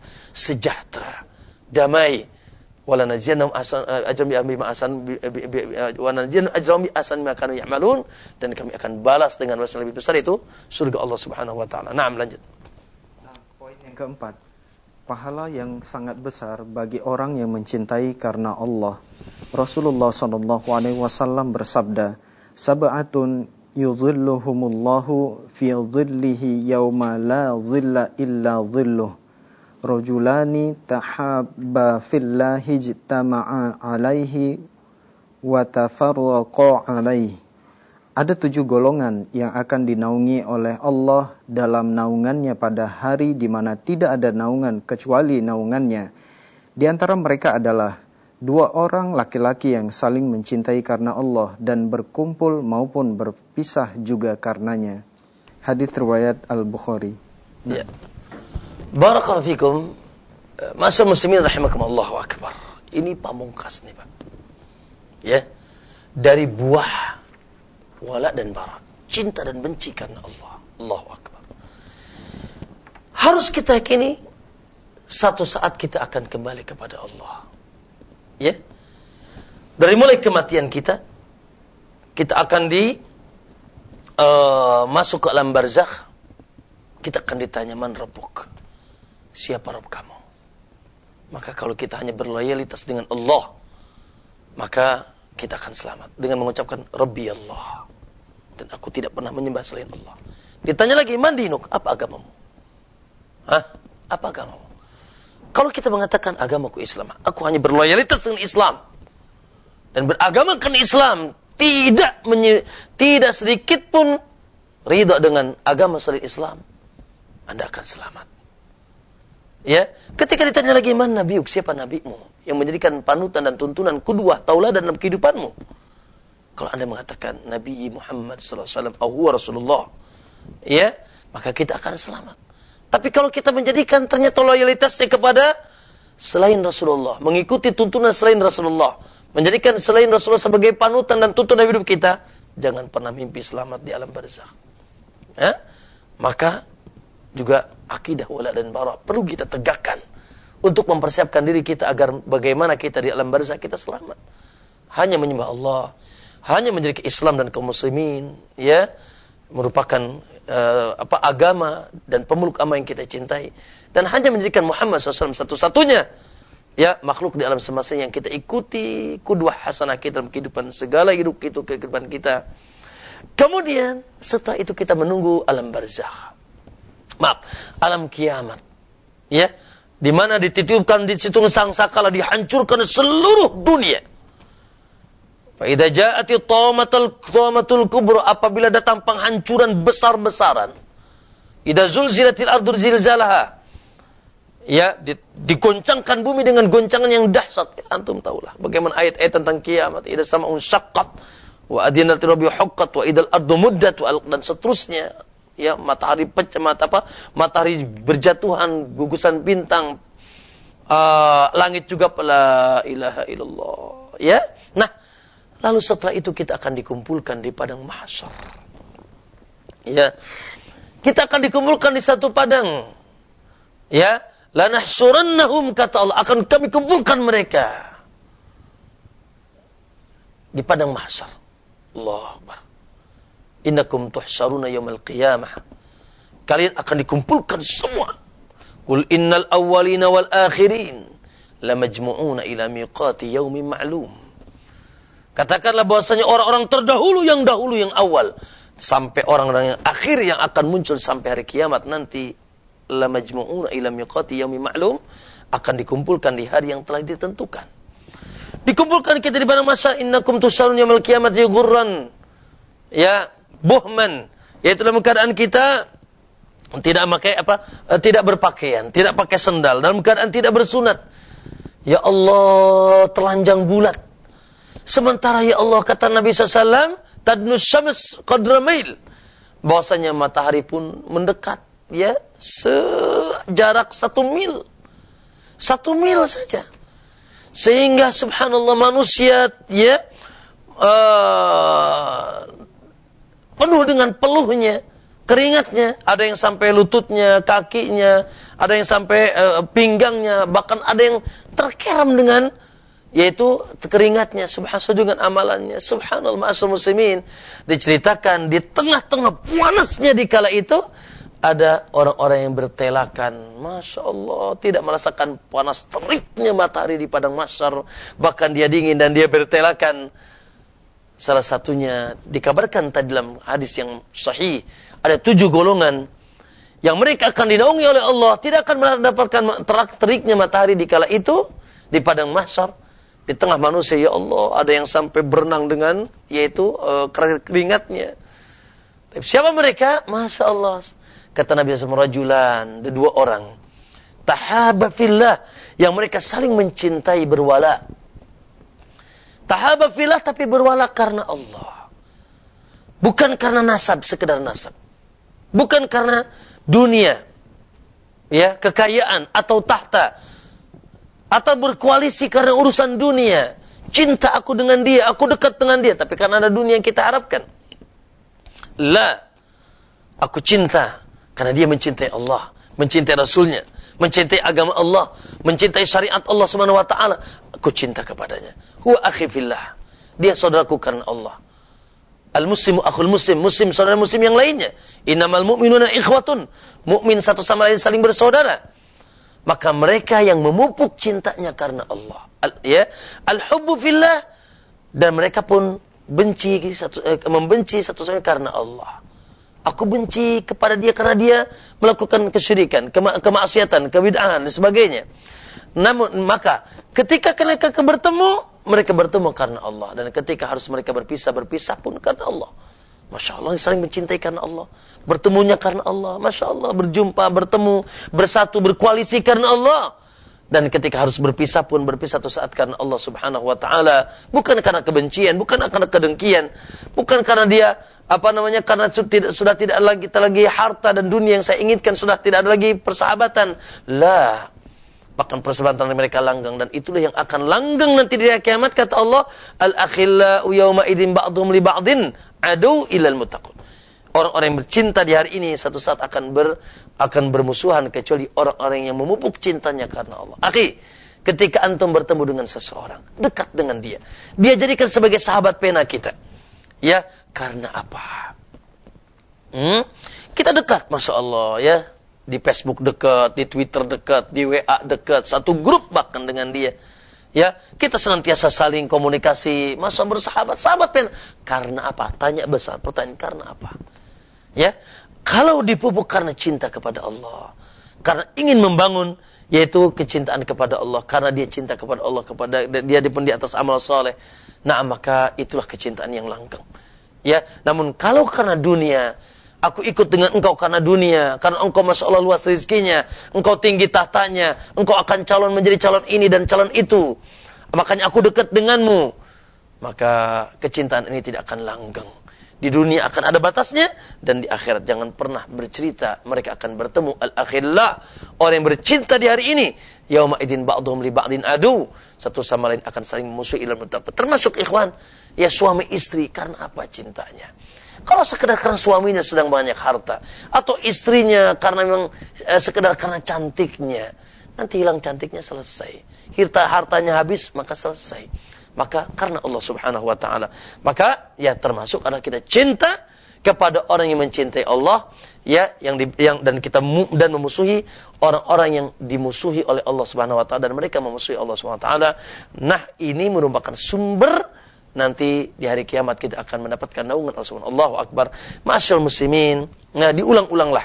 sejahtera, damai. Wala najziyannahum ajran bi ahsan wa najziyannahum ajran bi ahsan ma kanu ya'malun, dan kami akan balas dengan balasan lebih besar, itu surga Allah Subhanahu wa taala. Naam, lanjut. Nah, poin yang keempat, pahala yang sangat besar bagi orang yang mencintai karena Allah. Rasulullah sallallahu alaihi wasallam bersabda, sab'atun yudhilluhumullahu fi dhillihi yawma la dhilla illa dhilluh. Rajulani tahabba fillahi ijtama'a alaihi wa tafarraqa alaihi. Ada tujuh golongan yang akan dinaungi oleh Allah dalam naungannya pada hari di mana tidak ada naungan kecuali naungannya. Di antara mereka adalah dua orang laki-laki yang saling mencintai karena Allah dan berkumpul maupun berpisah juga karenanya. Hadits riwayat Al-Bukhari. Ya. Barakallahu fikum. Masa muslimin rahimakumullah wa akbar. Ini pamungkas nih, Pak. Ya. Dari buah wala dan bara, cinta dan benci karena Allah. Allahu akbar. Harus kita yakini satu saat kita akan kembali kepada Allah. Ya, dari mulai kematian kita, kita akan di uh, masuk ke alam barzakh. Kita akan ditanya, man rabbuk, siapa Rabb kamu? Maka kalau kita hanya berloyalitas dengan Allah, maka kita akan selamat dengan mengucapkan Rabbi Allah, dan aku tidak pernah menyembah selain Allah. Ditanya lagi, man dinuk, apa agamamu? Hah? Apa agamamu? Kalau kita mengatakan agamaku Islam, aku hanya berloyalitas dengan Islam dan beragamakan Islam, tidak menye, tidak sedikit pun ridha dengan agama selain Islam, Anda akan selamat. Ya, ketika ditanya lagi, "Man nabiyuk?" Siapa nabimu yang menjadikan panutan dan tuntunan, qudwah, tauladan dalam kehidupanmu? Kalau Anda mengatakan Nabi Muhammad sallallahu alaihi wasallam, "Huwa Rasulullah," ya, maka kita akan selamat. Tapi kalau kita menjadikan ternyata loyalitasnya kepada selain Rasulullah, mengikuti tuntunan selain Rasulullah, menjadikan selain Rasulullah sebagai panutan dan tuntunan hidup kita, jangan pernah mimpi selamat di alam barzakh. Ya? Maka juga akidah wala dan bara perlu kita tegakkan untuk mempersiapkan diri kita agar bagaimana kita di alam barzakh kita selamat. Hanya menyembah Allah, hanya menjadi Islam dan kaum muslimin, ya, merupakan uh, apa agama dan pemeluk agama yang kita cintai, dan hanya menjadikan Muhammad shallallahu alaihi wasallam satu-satunya, ya, makhluk di alam semesta yang kita ikuti, qudwah hasanah kita dalam kehidupan segala hidup kita, kehidupan kita. Kemudian setelah itu kita menunggu alam barzakh. Maaf, alam kiamat. Ya, di mana dititipkan di situ sangsakala, dihancurkan seluruh dunia. Fa idza ja'ati tamatul tamatul kubra, apabila datang penghancuran besar-besaran. Idza zulzilatil ardu zilzalaha. Ya, di, digoncangkan bumi dengan goncangan yang dahsyat. Ya, antum tahulah bagaimana ayat-ayat tentang kiamat. Idza sama'un syaqqat wa adinat rabbi huqqat wa idal ardu muddat dan seterusnya. Ya, matahari pecah, mata apa? Matahari berjatuhan, gugusan bintang, uh, langit juga, la ilaha illallah. Ya, nah, lalu setelah itu kita akan dikumpulkan di padang mahsyar. Ya, kita akan dikumpulkan di satu padang. Ya, lanahsurannahum, kata Allah, akan kami kumpulkan mereka di padang mahsyar. Allahu Akbar. Innakum tuhsyaruna yaumal qiyamah. Kalian akan dikumpulkan semua. Qul innal awwalina wal akhirin lamajmu'una ila miqati yaumin ma'lum. Katakanlah bahwasanya orang-orang terdahulu, yang dahulu, yang awal, sampai orang-orang yang akhir yang akan muncul sampai hari kiamat nanti, lamajmu'una ila miqati yaumin ma'lum, akan dikumpulkan di hari yang telah ditentukan. Dikumpulkan kita di padang mahsyar. Innakum tuhsyaruna yaumal qiyamati ghurran, ya, buhman, yaitu dalam keadaan kita tidak pakai apa, tidak berpakaian, tidak pakai sendal, dalam keadaan tidak bersunat. Ya Allah, telanjang bulat. Sementara ya Allah, kata Nabi sallallahu alaihi wasallam, tadnus syams qadra mail, bahwasanya matahari pun mendekat, ya, sejarak satu mil, satu mil saja, sehingga subhanallah manusia, ya, uh, penuh dengan peluhnya, keringatnya, ada yang sampai lututnya, kakinya, ada yang sampai uh, pinggangnya, bahkan ada yang terkeram dengan, yaitu keringatnya, subhanallah, dengan amalannya. Subhanallah, ma'asal muslimin, diceritakan di tengah-tengah panasnya di kala itu, ada orang-orang yang bertelakan, Masya Allah, tidak merasakan panas teriknya matahari di padang mahsyar, bahkan dia dingin dan dia bertelakan. Salah satunya dikabarkan tadi dalam hadis yang sahih, ada tujuh golongan yang mereka akan dinaungi oleh Allah, tidak akan mendapatkan terak teriknya matahari di kala itu di padang mahsyar, di tengah manusia. Ya Allah, ada yang sampai berenang dengan, yaitu uh, keringatnya. Siapa mereka? Masya Allah, kata Nabi sallallahu alaihi wasallam, rajulan, dua orang, tahaba fillah, yang mereka saling mencintai, berwala. Tahaba fillah, tapi berwala karena Allah. Bukan karena nasab, sekedar nasab. Bukan karena dunia, ya, kekayaan atau tahta, atau berkoalisi karena urusan dunia. Cinta aku dengan dia, aku dekat dengan dia, tapi karena ada dunia yang kita harapkan. La, aku cinta karena dia mencintai Allah, mencintai Rasulnya, mencintai agama Allah, mencintai syariat Allah subhanahu wa ta'ala. Aku cinta kepadanya. Huwa akhi fillah, dia saudaraku karena Allah. Al-muslimu akhul muslim, muslim saudara muslim yang lainnya. Innamal mu'minuna ikhwatun, mukmin satu sama lain saling bersaudara. Maka mereka yang memupuk cintanya karena Allah, Al, ya, al-hubbu fillah, dan mereka pun benci satu, eh, membenci satu sama lain karena Allah. Aku benci kepada dia karena dia melakukan kesyirikan, kema kemaksiatan, kebid'ahan dan sebagainya. Namun maka ketika mereka bertemu, mereka bertemu karena Allah. Dan ketika harus mereka berpisah, berpisah pun karena Allah. Masya Allah, saling mencintai karena Allah. Bertemunya karena Allah. Masya Allah, berjumpa, bertemu, bersatu, berkoalisi karena Allah. Dan ketika harus berpisah pun berpisah satu saat karena Allah subhanahu wa ta'ala. Bukan karena kebencian, bukan karena kedengkian. Bukan karena dia, apa namanya, karena sudah, sudah tidak lagi, kita lagi harta dan dunia yang saya inginkan, sudah tidak ada lagi persahabatan. Lah. Bahkan persahabatan mereka langgang, dan itulah yang akan langgang nanti di hari kiamat, kata Allah, al-akhillau yawma idzin ba'dhum li ba'din adu ilal muttaqun. Orang-orang yang bercinta di hari ini satu saat akan ber akan bermusuhan kecuali orang-orang yang memupuk cintanya karena Allah. Akhi, ketika antum bertemu dengan seseorang, dekat dengan dia, dia jadikan sebagai sahabat pena kita. Ya, karena apa? Hmm? Kita dekat, Masya Allah, ya. Di Facebook dekat, di Twitter dekat, di W A dekat, satu grup bahkan dengan dia. Ya, kita senantiasa saling komunikasi, masa bersahabat, sahabat pena. Karena apa? Tanya besar, pertanyaan karena apa? Ya, kalau dipupuk karena cinta kepada Allah, karena ingin membangun, yaitu kecintaan kepada Allah, karena dia cinta kepada Allah, kepada dia pun di atas amal soleh. Nah, maka itulah kecintaan yang langgeng. Ya, namun kalau karena dunia, aku ikut dengan engkau karena dunia, karena engkau Masya Allah luas rezekinya, engkau tinggi tahtanya, engkau akan calon menjadi calon ini dan calon itu, makanya aku dekat denganmu, maka kecintaan ini tidak akan langgeng. Di dunia akan ada batasnya, dan di akhirat jangan pernah bercerita mereka akan bertemu. Al-akhillah, orang yang bercinta di hari ini, yauma idzin ba'dhum li ba'din adu, satu sama lain akan saling memusuhi ilal muttaqin. Termasuk ikhwan, ya suami istri, karena apa cintanya? Kalau sekedar karena suaminya sedang banyak harta, atau istrinya karena memang eh, sekedar karena cantiknya, nanti hilang cantiknya selesai. Harta hartanya habis, maka selesai. Maka karena Allah subhanahu wa ta'ala. Maka ya termasuk adalah kita cinta kepada orang yang mencintai Allah, ya, yang, di, yang dan kita mu, dan memusuhi orang-orang yang dimusuhi oleh Allah subhanahu wa ta'ala, dan mereka memusuhi Allah subhanahu wa ta'ala. Nah, ini merupakan sumber nanti di hari kiamat kita akan mendapatkan naungan Allah subhanahu wa ta'ala. Allahu akbar. Ma'asyiral muslimin. Nah, diulang-ulanglah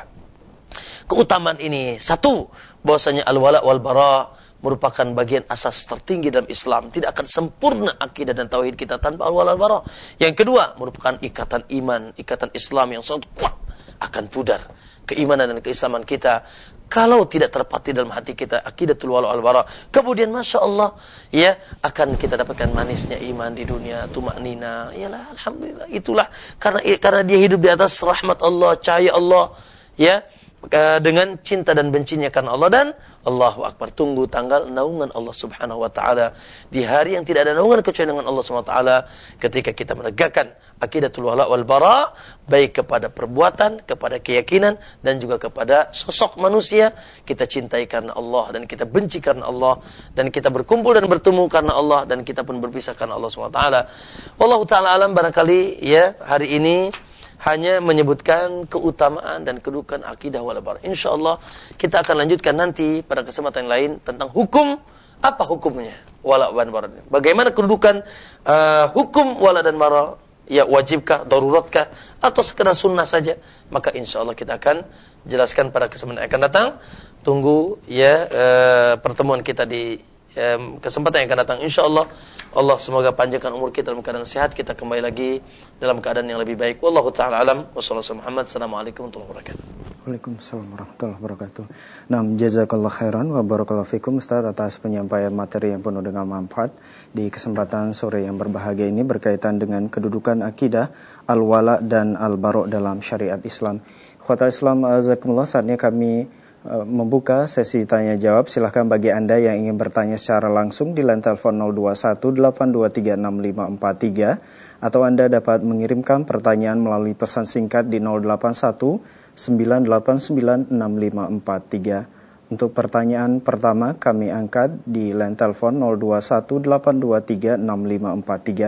keutamaan ini. Satu, bahwasanya al-wala wal bara merupakan bagian asas tertinggi dalam Islam. Tidak akan sempurna akidah dan tauhid kita tanpa al-wala wal bara. Yang kedua, merupakan ikatan iman, ikatan Islam yang sangat kuat, akan pudar keimanan dan keislaman kita kalau tidak terpatri dalam hati kita akidatul wala wal bara. Kemudian Masya Allah, ya, akan kita dapatkan manisnya iman di dunia, tumaknina. Yalah, alhamdulillah, itulah karena karena dia hidup di atas rahmat Allah, cahaya Allah, ya, dengan cinta dan bencinya karena Allah. Dan Allahu akbar, tunggu tanggal naungan Allah subhanahu wa ta'ala di hari yang tidak ada naungan kecuali dengan Allah subhanahu wa ta'ala, ketika kita menegakkan akidatul wala wal bara, baik kepada perbuatan, kepada keyakinan, dan juga kepada sosok manusia. Kita cintai karena Allah, dan kita benci karena Allah, dan kita berkumpul dan bertemu karena Allah, dan kita pun berpisah karena Allah subhanahu wa ta'ala. Wallahu ta'ala alam. Barangkali ya hari ini hanya menyebutkan keutamaan dan kedudukan akidah wala bara. Insyaallah kita akan lanjutkan nanti pada kesempatan yang lain tentang hukum, apa hukumnya wala dan bara. Bagaimana kedudukan uh, hukum wala dan bara? Ya, wajibkah, daruratkah, atau sekedar sunnah saja? Maka insyaallah kita akan jelaskan pada kesempatan yang akan datang. Tunggu ya uh, pertemuan kita di um, kesempatan yang akan datang insyaallah. Allah semoga panjangkan umur kita dalam keadaan sehat, kita kembali lagi dalam keadaan yang lebih baik. Wallahu ta'ala alam. Wassalamualaikum Muhammad. Assalamualaikum warahmatullahi wabarakatuh. Waalaikumsalam warahmatullahi wabarakatuh. Nah, jazakallah khairan wa barakallahu fikum Ustaz atas penyampaian materi yang penuh dengan manfaat di kesempatan sore yang berbahagia ini berkaitan dengan kedudukan akidah al-wala dan al-bara dalam syariat Islam. Ikhwatal Islam azakumullah, saatnya kami membuka sesi tanya jawab. Silahkan bagi Anda yang ingin bertanya secara langsung di line telepon nol dua satu delapan dua tiga enam lima empat tiga, atau Anda dapat mengirimkan pertanyaan melalui pesan singkat di nol delapan satu sembilan delapan sembilan enam lima empat tiga. Untuk pertanyaan pertama kami angkat di line telepon nol dua satu delapan dua tiga enam lima empat tiga.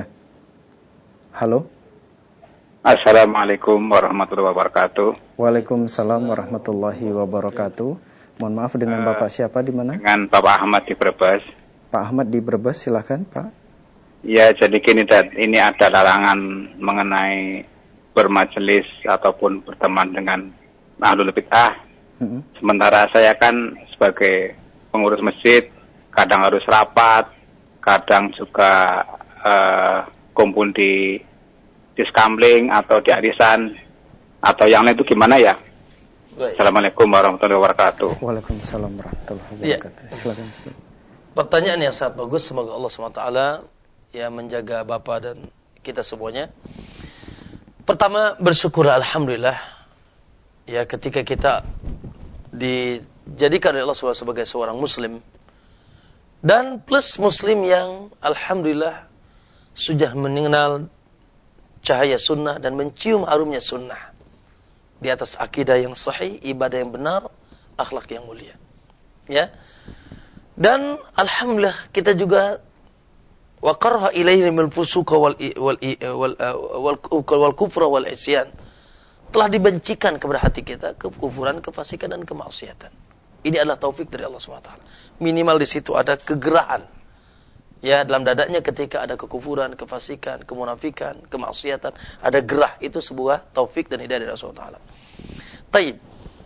Halo. Assalamualaikum warahmatullahi wabarakatuh. Waalaikumsalam warahmatullahi wabarakatuh. Mohon maaf, dengan uh, Bapak siapa di mana? Dengan Bapak Ahmad di Brebes. Pak Ahmad di Brebes, silakan Pak. Ya, jadi gini, ini ada larangan mengenai bermajelis ataupun berteman dengan ahlul bid'ah. Mm-hmm. Sementara saya kan sebagai pengurus masjid, kadang harus rapat, kadang juga uh, kumpul di diskamling atau di arisan atau yang lain itu gimana ya? Baik. Assalamualaikum warahmatullahi wabarakatuh. Waalaikumsalam warahmatullahi wabarakatuh. Ya. Silakan. Pertanyaan yang sangat bagus. Semoga Allah subhanahu wa taala ya menjaga Bapak dan kita semuanya. Pertama, bersyukur alhamdulillah ya ketika kita dijadikan oleh Allah subhanahu wa taala sebagai seorang muslim, dan plus muslim yang alhamdulillah sudah mengenal cahaya sunnah dan mencium harumnya sunnah di atas akidah yang sahih, ibadah yang benar, akhlak yang mulia. Ya. Dan alhamdulillah kita juga waqarha ilaihimul fusuqa wal wal wal wal kufra wal isyan, telah dibencikan kepada hati kita kekufuran, kefasikan dan kemaksiatan. Ini adalah taufik dari Allah subhanahu wa taala. Minimal di situ ada kegerahan ya dalam dadanya ketika ada kekufuran, kefasikan, kemunafikan, kemaksiatan, ada gerah. Itu sebuah taufik dan hidayah dari Allah subhanahu wa taala. Taib.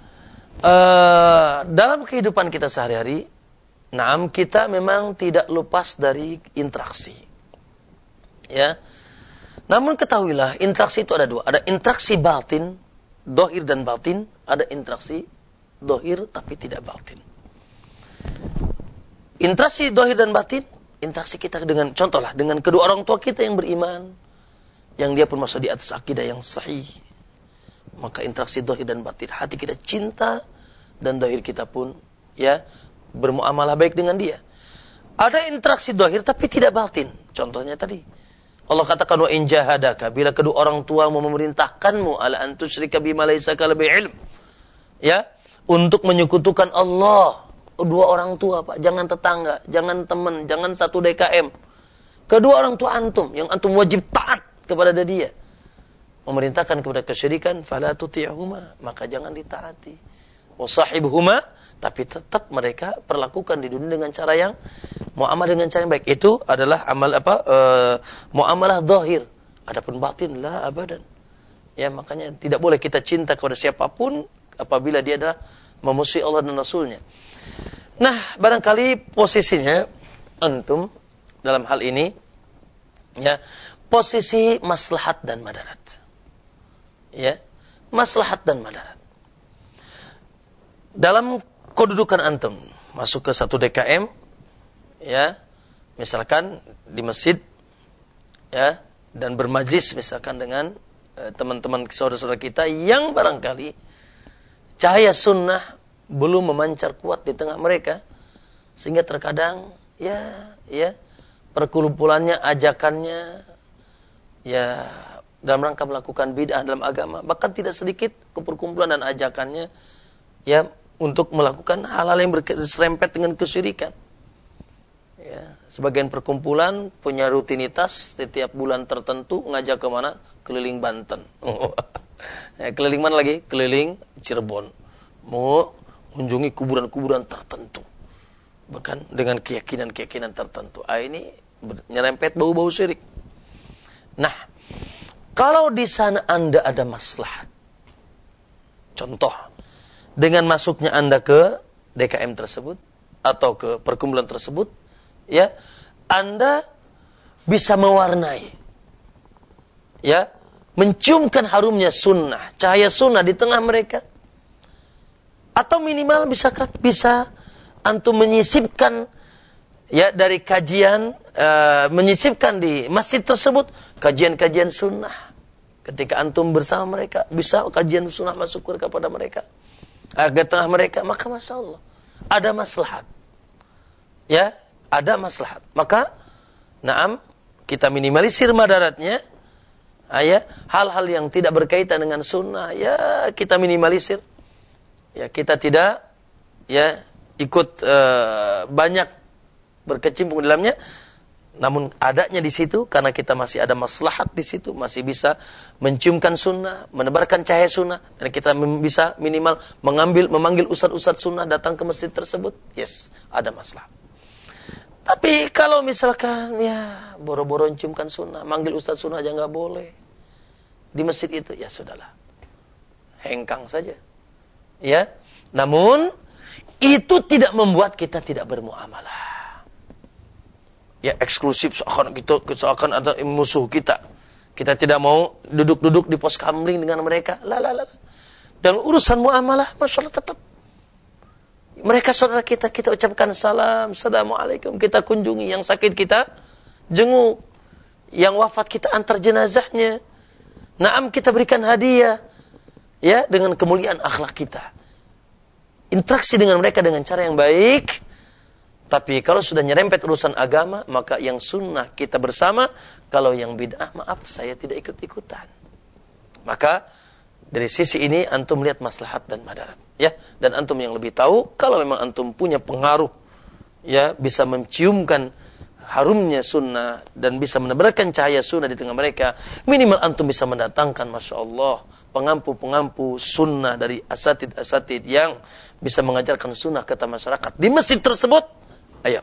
Uh, dalam kehidupan kita sehari-hari, naam, kita memang tidak lepas dari interaksi. Ya. Namun ketahuilah, interaksi itu ada dua. Ada interaksi batin, dohir dan batin. Ada interaksi dohir tapi tidak batin. Interaksi dohir dan batin, interaksi kita dengan, contohlah, dengan kedua orang tua kita yang beriman, yang dia pun masuk di atas akidah yang sahih. Maka interaksi dohir dan batin, hati kita cinta, dan dohir kita pun ya bermuamalah baik dengan dia. Ada interaksi dohir tapi tidak batin. Contohnya tadi, Allah katakan, wa in jahadaka, bila kedua orang tua mau memerintahkanmu ala an tusyrika bima laysa laka bihi ilm, ya, untuk menyekutukan Allah. Dua orang tua, Pak, jangan tetangga, jangan teman, jangan satu D K M. Kedua orang tua antum, yang antum wajib taat kepada dia, memerintahkan kepada kesyirikan, fala tuti'huma, maka jangan ditaati. Wasahibhuma, tapi tetap mereka perlakukan di dunia dengan cara yang muamalah dengan cara yang baik. Itu adalah amal apa? E, muamalah zahir. Adapun batin la abadan. Ya, makanya tidak boleh kita cinta kepada siapapun apabila dia adalah memusuhi Allah dan Rasulnya. Nah, barangkali posisinya antum dalam hal ini ya, posisi maslahat dan madarat. Ya, maslahat dan madarat. Dalam kedudukan antum masuk ke satu D K M, ya, misalkan di masjid, ya, dan bermajlis misalkan dengan eh, teman-teman saudara-saudara kita yang barangkali cahaya sunnah belum memancar kuat di tengah mereka, sehingga terkadang ya ya perkumpulannya, ajakannya ya dalam rangka melakukan bid'ah dalam agama, bahkan tidak sedikit keperkumpulan dan ajakannya ya untuk melakukan hal-hal yang berserempet dengan kesyirikan. Ya, sebagian perkumpulan punya rutinitas setiap bulan tertentu ngajak ke mana? Keliling Banten. Ya, keliling mana lagi? Keliling Cirebon. Mau mengunjungi kuburan-kuburan tertentu, bahkan dengan keyakinan-keyakinan tertentu. Ah, ini nyerempet bau-bau syirik. Nah, kalau di sana Anda ada maslahat, contoh, dengan masuknya Anda ke D K M tersebut atau ke perkumpulan tersebut, ya, Anda bisa mewarnai, ya, menciumkan harumnya sunnah, cahaya sunnah di tengah mereka. Atau minimal bisa bisa antum menyisipkan ya dari kajian, uh, menyisipkan di masjid tersebut kajian-kajian sunnah. Ketika antum bersama mereka, bisa kajian sunnah masuk kepada mereka, ke tengah mereka, maka masya Allah ada maslahat. Ya, ada maslahat. Maka, naam, kita minimalisir madaratnya. Ya, hal-hal yang tidak berkaitan dengan sunnah, ya kita minimalisir. Ya, kita tidak ya ikut uh, banyak berkecimpung di dalamnya. Namun adanya di situ karena kita masih ada maslahat di situ, masih bisa menciumkan sunnah, menebarkan cahaya sunnah, dan kita bisa minimal mengambil memanggil ustaz-ustaz sunnah datang ke masjid tersebut. Yes, ada maslahat. Tapi kalau misalkan ya boro-boro menciumkan sunnah, manggil ustaz sunnah aja nggak boleh di masjid itu, ya sudahlah, hengkang saja. Ya, namun itu tidak membuat kita tidak bermuamalah. ya eksklusif, seakan gitu, seakan ada musuh kita. Kita tidak mau duduk-duduk di pos kamling dengan mereka. La la la. Dan urusan muamalah, Masya Allah tetap. Mereka saudara kita, kita ucapkan salam, assalamualaikum, kita kunjungi. Yang sakit kita jenguk, yang wafat kita antar jenazahnya. Naam, kita berikan hadiah, ya, dengan kemuliaan akhlak kita. Interaksi dengan mereka dengan cara yang baik. Tapi kalau sudah nyerempet urusan agama, maka yang sunnah kita bersama. Kalau yang bid'ah, maaf, saya tidak ikut-ikutan. Maka dari sisi ini antum lihat maslahat dan madarat, ya. Dan antum yang lebih tahu, kalau memang antum punya pengaruh, ya, bisa menciumkan harumnya sunnah dan bisa menebarkan cahaya sunnah di tengah mereka, minimal antum bisa mendatangkan, Masya Allah, pengampu-pengampu sunnah dari asatid-asatid yang bisa mengajarkan sunnah kepada masyarakat di masjid tersebut. Ayo,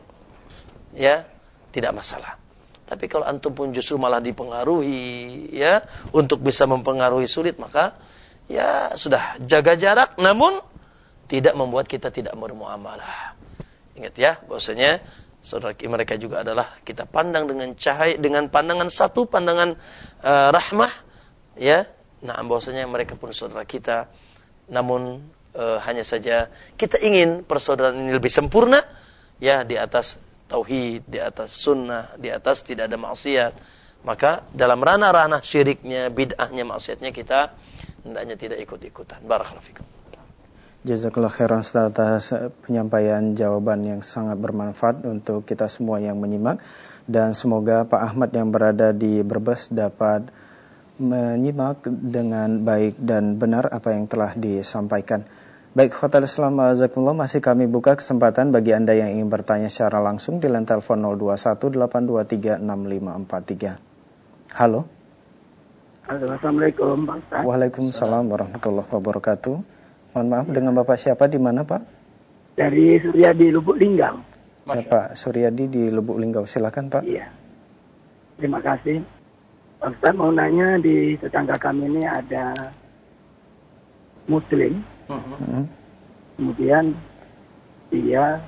ya, tidak masalah. Tapi kalau antum pun justru malah dipengaruhi, ya, untuk bisa mempengaruhi sulit, maka ya sudah, jaga jarak, namun tidak membuat kita tidak bermuamalah. Ingat ya, bahwasanya saudara mereka juga adalah kita pandang dengan cahaya, dengan pandangan satu, pandangan uh, rahmah, ya. Nah, bahwasanya mereka pun saudara kita, namun uh, hanya saja kita ingin persaudaraan ini lebih sempurna. Ya, di atas tauhid, di atas sunnah, di atas tidak ada maksiat. Maka dalam ranah-ranah syiriknya, bid'ahnya, maksiatnya kita hendaknya tidak ikut-ikutan. Barakallahu fikum. Jazakallah khairan Ustaz atas penyampaian jawaban yang sangat bermanfaat untuk kita semua yang menyimak. Dan semoga Pak Ahmad yang berada di Brebes dapat menyimak dengan baik dan benar apa yang telah disampaikan. Baik, Khotel Islam Azakumullah, masih kami buka kesempatan bagi Anda yang ingin bertanya secara langsung di line telepon nol dua satu delapan dua tiga enam lima empat tiga. Halo. Halo, Assalamualaikum Pak Ustaz. Waalaikumsalam warahmatullahi wabarakatuh. Mohon maaf, dengan Bapak siapa, di mana Pak? Dari Suryadi, Lubuk Linggau. Ya, Pak Suryadi di Lubuk Linggau, silakan Pak. Iya. Terima kasih. Pak Ustaz mau nanya, di tetangga kami ini ada Muslim. Mm-hmm. Kemudian dia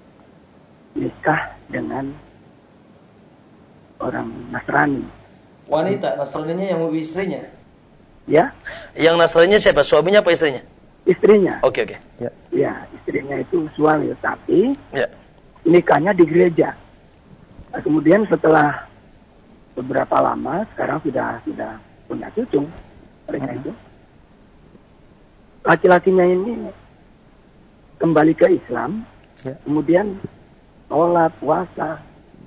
nikah dengan orang Nasrani. Wanita, Nasraninya yang istrinya? Ya. Yang Nasraninya siapa? Suaminya apa istrinya? Istrinya. Oke, okay, oke. Okay. Ya. Ya, istrinya itu suami, tapi ya, nikahnya di gereja. Nah, kemudian setelah beberapa lama, sekarang sudah sudah punya cucu mereka mm-hmm. itu. Laki-lakinya ini kembali ke Islam, ya. Kemudian sholat, puasa.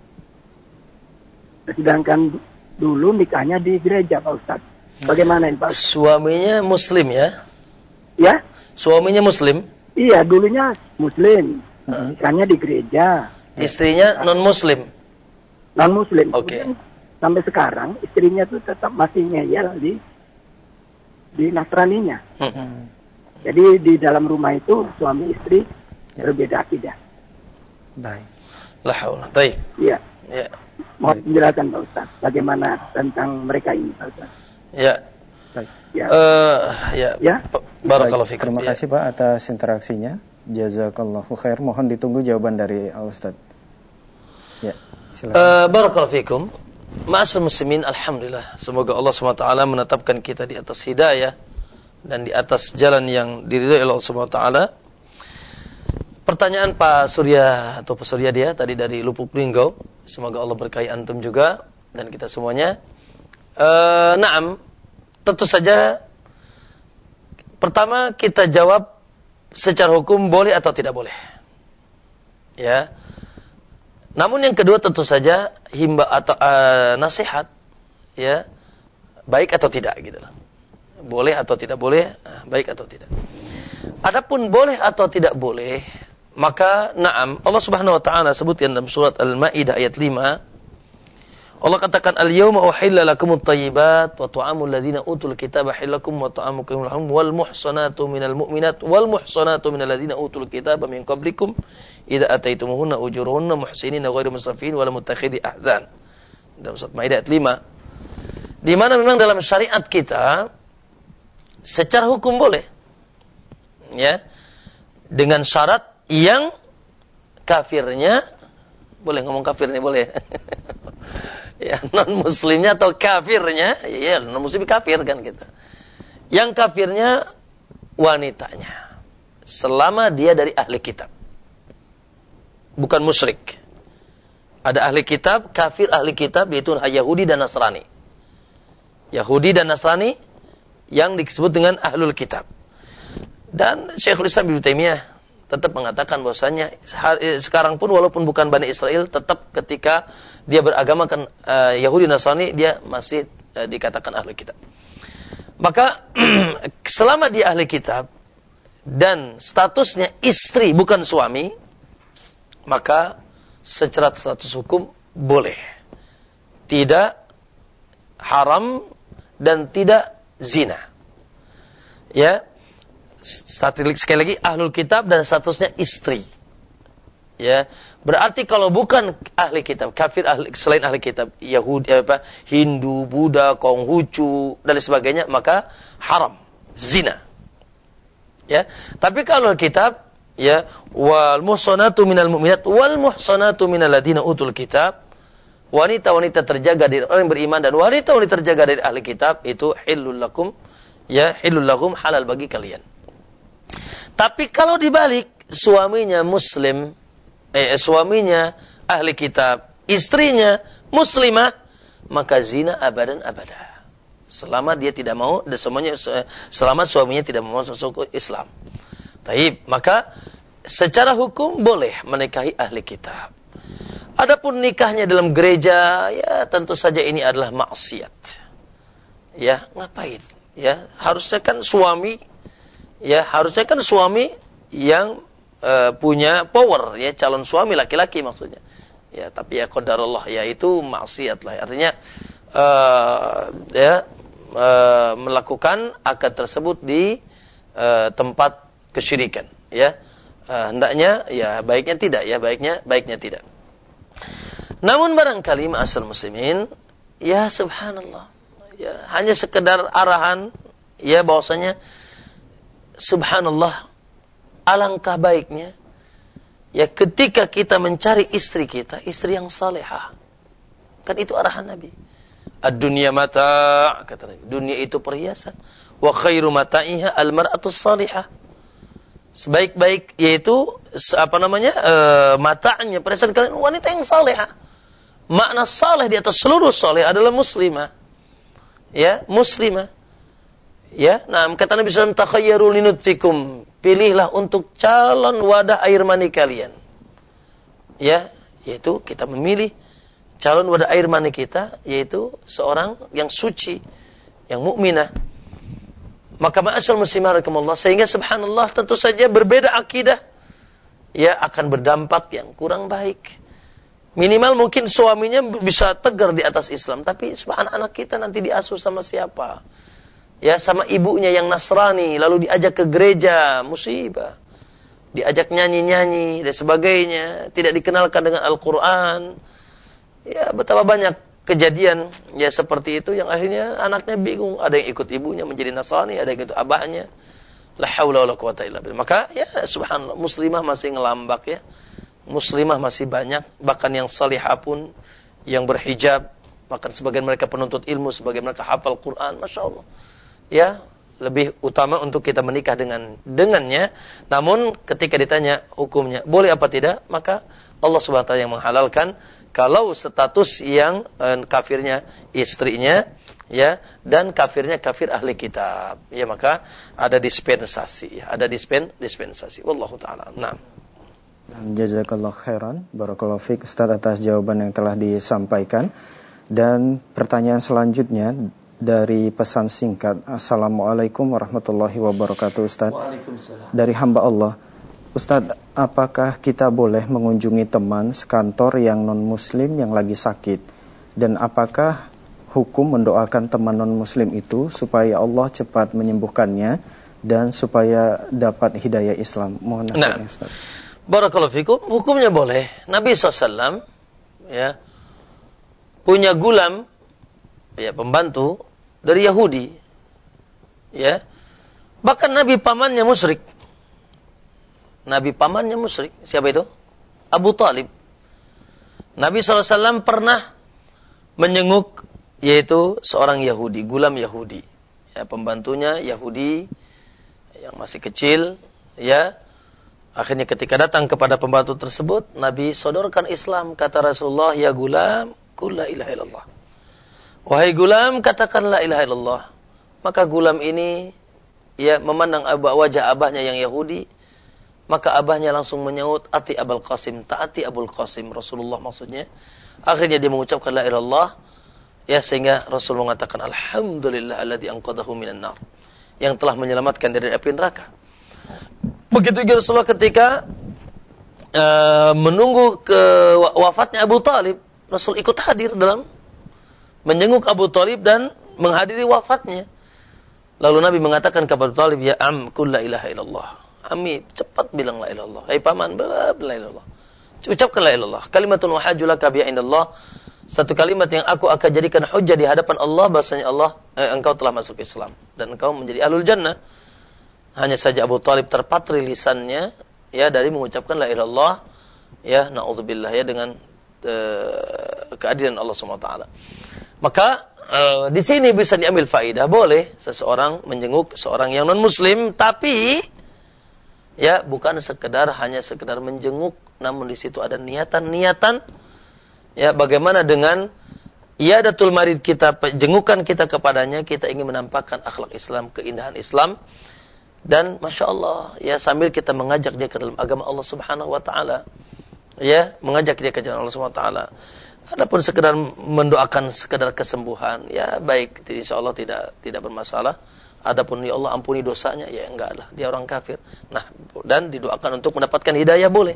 Sedangkan dulu nikahnya di gereja, Pak Ustadz. Bagaimana ini, Pak Ustadz? Suaminya Muslim ya? Ya? Suaminya Muslim? Iya, dulunya Muslim. Hmm. Nikahnya di gereja. Istrinya non-Muslim? Non-Muslim. Oke. Okay. Sampai sekarang istrinya tuh tetap masih ngeyel di di Nasraninya. Hmm. Jadi di dalam rumah itu suami istri ya. Berbeda akidah. Baik. La haula. Baik. Iya. Ya. Mohon penjelasan Pak Ustaz, bagaimana tentang mereka ini, Pak Ustaz? Ya. Baik. Ya. Uh, ya. Ya. Barakallahu fikum. Terima kasih ya. Pak atas interaksinya. Jazakallahu khair. Mohon ditunggu jawaban dari Al Ustaz. Ya. Silakan. Uh, barakallahu fikum. Ma'asyiral muslimin, alhamdulillah. Semoga Allah subhanahu wa taala menetapkan kita di atas hidayah dan di atas jalan yang diridhai oleh Allah Subhanahu wa taala. Pertanyaan Pak Surya atau Pak Surya dia tadi dari Lubuk Linggau, semoga Allah berkahi antum juga dan kita semuanya. Uh, naam, tentu saja pertama kita jawab secara hukum boleh atau tidak boleh. Ya. Namun yang kedua tentu saja himba atau uh, nasihat, ya, baik atau tidak gitu loh. Boleh atau tidak boleh, baik atau tidak. Adapun boleh atau tidak boleh, maka na'am, Allah Subhanahu wa taala sebutkan dalam surat Al-Maidah ayat lima. Allah katakan al-yauma uhilla lakumut thayyibat wa ta'amul ladzina utul kitaba hilakum wa ta'amukum lahum wal muhsanatu minal mu'minat wal muhsanatu minal ladzina utul kitaba min qablikum idza ataitumuhunna ujuruhunna muhsinina ghairu musaffihin wala mutakhidhi ahzan. Dalam surat Maidah ayat lima. Di mana memang dalam syariat kita secara hukum boleh, ya, dengan syarat yang kafirnya Boleh ngomong kafir nih, boleh. Ya, non muslimnya atau kafirnya, ya non muslim kafir kan kita. Yang kafirnya wanitanya. Selama dia dari ahli kitab. Bukan musyrik. Ada ahli kitab, kafir ahli kitab, yaitu Yahudi dan Nasrani. Yahudi dan Nasrani yang disebut dengan ahlul kitab. Dan Syekhul Islam Ibnu Taimiyah tetap mengatakan bahwasanya sekarang pun walaupun bukan Bani Israel, tetap ketika dia beragama kan uh, Yahudi dan Nasrani, dia masih uh, dikatakan ahli kitab. Maka selama dia ahli kitab dan statusnya istri bukan suami, maka secara status hukum boleh, tidak haram dan tidak zina. Ya, sekali lagi ahlul kitab dan statusnya istri. Ya, berarti kalau bukan ahli kitab, kafir ahli, selain ahli kitab, Yahudi apa, Hindu, Buddha, Konghucu dan sebagainya, maka haram, zina. Ya, tapi kalau kitab, ya, wal muhsanatu minal mu'minat wal muhsanatu minal ladina utul kitab, wanita-wanita terjaga dari orang yang beriman dan wanita-wanita terjaga dari ahli kitab, itu hillul lakum, ya, hillul lahum, halal bagi kalian. Tapi kalau dibalik, suaminya muslim, eh, suaminya ahli kitab, istrinya muslimah, maka zina abadan abada. Selama dia tidak mau, dan semuanya, selama suaminya tidak mau masuk Islam. Taib, maka secara hukum boleh menikahi ahli kitab. Adapun nikahnya dalam gereja, ya tentu saja ini adalah maksiat. Ya, ngapain? Ya, harusnya kan suami, ya harusnya kan suami yang uh, punya power, ya calon suami laki-laki maksudnya. Ya, tapi ya qadarullah, ya itu maksiat lah. Artinya uh, ya uh, melakukan akad tersebut di uh, tempat kesyirikan, ya. Uh, hendaknya ya baiknya tidak, ya baiknya baiknya tidak. Namun barangkali ma'asal muslimin, ya subhanallah, ya hanya sekedar arahan, ya bahwasanya subhanallah, alangkah baiknya ya ketika kita mencari istri kita, istri yang salehah. Kan itu arahan Nabi. Ad-dunya mata', kata Nabi, dunia itu perhiasan. Wa khairu mata'iha al-mar'atus salihah. Sebaik-baik yaitu apa namanya e, matanya perhiasan kalian wanita yang salehah. Makna saleh di atas seluruh saleh adalah muslimah. Ya, muslimah. Ya, nah kata Nabi sallallahu alaihi wasallam, takhayyaru linutfikum, pilihlah untuk calon wadah air mani kalian. Ya, yaitu kita memilih calon wadah air mani kita, yaitu seorang yang suci, yang mukminah. Maka ma'asal muslimah rahimakumullah, sehingga subhanallah tentu saja berbeda akidah, ya akan berdampak yang kurang baik. Minimal mungkin suaminya bisa tegar di atas Islam, tapi subhanallah anak kita nanti diasuh sama siapa? Ya, sama ibunya yang Nasrani, lalu diajak ke gereja, musibah. Diajak nyanyi-nyanyi dan sebagainya, tidak dikenalkan dengan Al-Quran. Ya, betapa banyak kejadian ya seperti itu yang akhirnya anaknya bingung, ada yang ikut ibunya menjadi Nasrani, ada yang ikut abahnya. La haula wala quwata illa billah. Maka ya subhanallah, muslimah masih ngelambak ya. Muslimah masih banyak, bahkan yang salihah pun yang berhijab, bahkan sebagian mereka penuntut ilmu, sebagian mereka hafal Quran, Masya Allah. Ya, lebih utama untuk kita menikah dengan dengannya. Namun ketika ditanya hukumnya boleh apa tidak, maka Allah Subhanahu wa taala yang menghalalkan. Kalau status yang eh, kafirnya istrinya, ya, dan kafirnya kafir ahli kitab, ya maka ada dispensasi, ya, ada dispen dispensasi. Wallahu taala. Naam. Jazakallahu khairan, barakallahu fiik Ustaz atas jawaban yang telah disampaikan. Dan pertanyaan selanjutnya dari pesan singkat. Assalamualaikum warahmatullahi wabarakatuh Ustaz. Waalaikumsalam. Dari hamba Allah. Ustaz, apakah kita boleh mengunjungi teman sekantor yang non-muslim yang lagi sakit? Dan apakah hukum mendoakan teman non-muslim itu supaya Allah cepat menyembuhkannya dan supaya dapat hidayah Islam? Mohon nasihatnya Ustaz. Barakallahu fikum, hukumnya boleh. Nabi shallallahu alaihi wasallam ya, punya gulam, ya pembantu dari Yahudi. Ya. Bahkan Nabi pamannya musyrik. Nabi pamannya musyrik. Siapa itu? Abu Talib. Nabi shallallahu alaihi wasallam pernah menjenguk yaitu seorang Yahudi, gulam Yahudi. Ya, pembantunya Yahudi yang masih kecil, ya. Akhirnya ketika datang kepada pembantu tersebut, Nabi sodorkan Islam. Kata Rasulullah, ya gulam, qul la ilaha illallah. Wahai gulam, katakan la ilaha illallah. Maka gulam ini ya memandang abah, wajah abahnya yang Yahudi, maka abahnya langsung menyaut, ati Abul Qasim, taati Abul Qasim, Rasulullah maksudnya. Akhirnya dia mengucapkan la ilaha illallah, ya, sehingga Rasul mengatakan alhamdulillah alladzi anqadhahu minan nar, yang telah menyelamatkan dari api neraka. Begitu juga Rasulullah ketika uh, menunggu ke wafatnya Abu Talib, Rasul ikut hadir dalam menjenguk Abu Talib dan menghadiri wafatnya. Lalu Nabi mengatakan kepada Abu Talib, ya am, qul la ilaha illallah. Ami, cepat bilang la ilaha illallah. Hai paman, la ilaha illallah. Ucapkan la ilaha illallah. Kalimatun wahajulaka biha indallah. Satu kalimat yang aku akan jadikan hujjah di hadapan Allah, bahasanya Allah, eh, engkau telah masuk Islam dan engkau menjadi ahlul jannah. Hanya saja Abu Talib terpatri lisannya ya dari mengucapkan la ilaha illallah, ya, naudzubillah, ya, dengan uh, keadilan Allah subhanahu wa taala. Maka uh, di sini bisa diambil faidah, boleh seseorang menjenguk seorang yang non muslim, tapi ya bukan sekedar hanya sekedar menjenguk, namun di situ ada niatan-niatan. Ya, bagaimana dengan iadatul marid kita, jengukan kita kepadanya, kita ingin menampakkan akhlak Islam, keindahan Islam, dan masya Allah, ya, sambil kita mengajak dia ke dalam agama Allah Subhanahu Wa Taala, ya, mengajak dia ke jalan Allah Subhanahu Wa Taala. Adapun sekedar mendoakan sekedar kesembuhan, ya baik, insya Allah tidak tidak bermasalah. Adapun ya Allah ampuni dosanya, ya enggak lah, dia orang kafir. Nah, dan didoakan untuk mendapatkan hidayah boleh,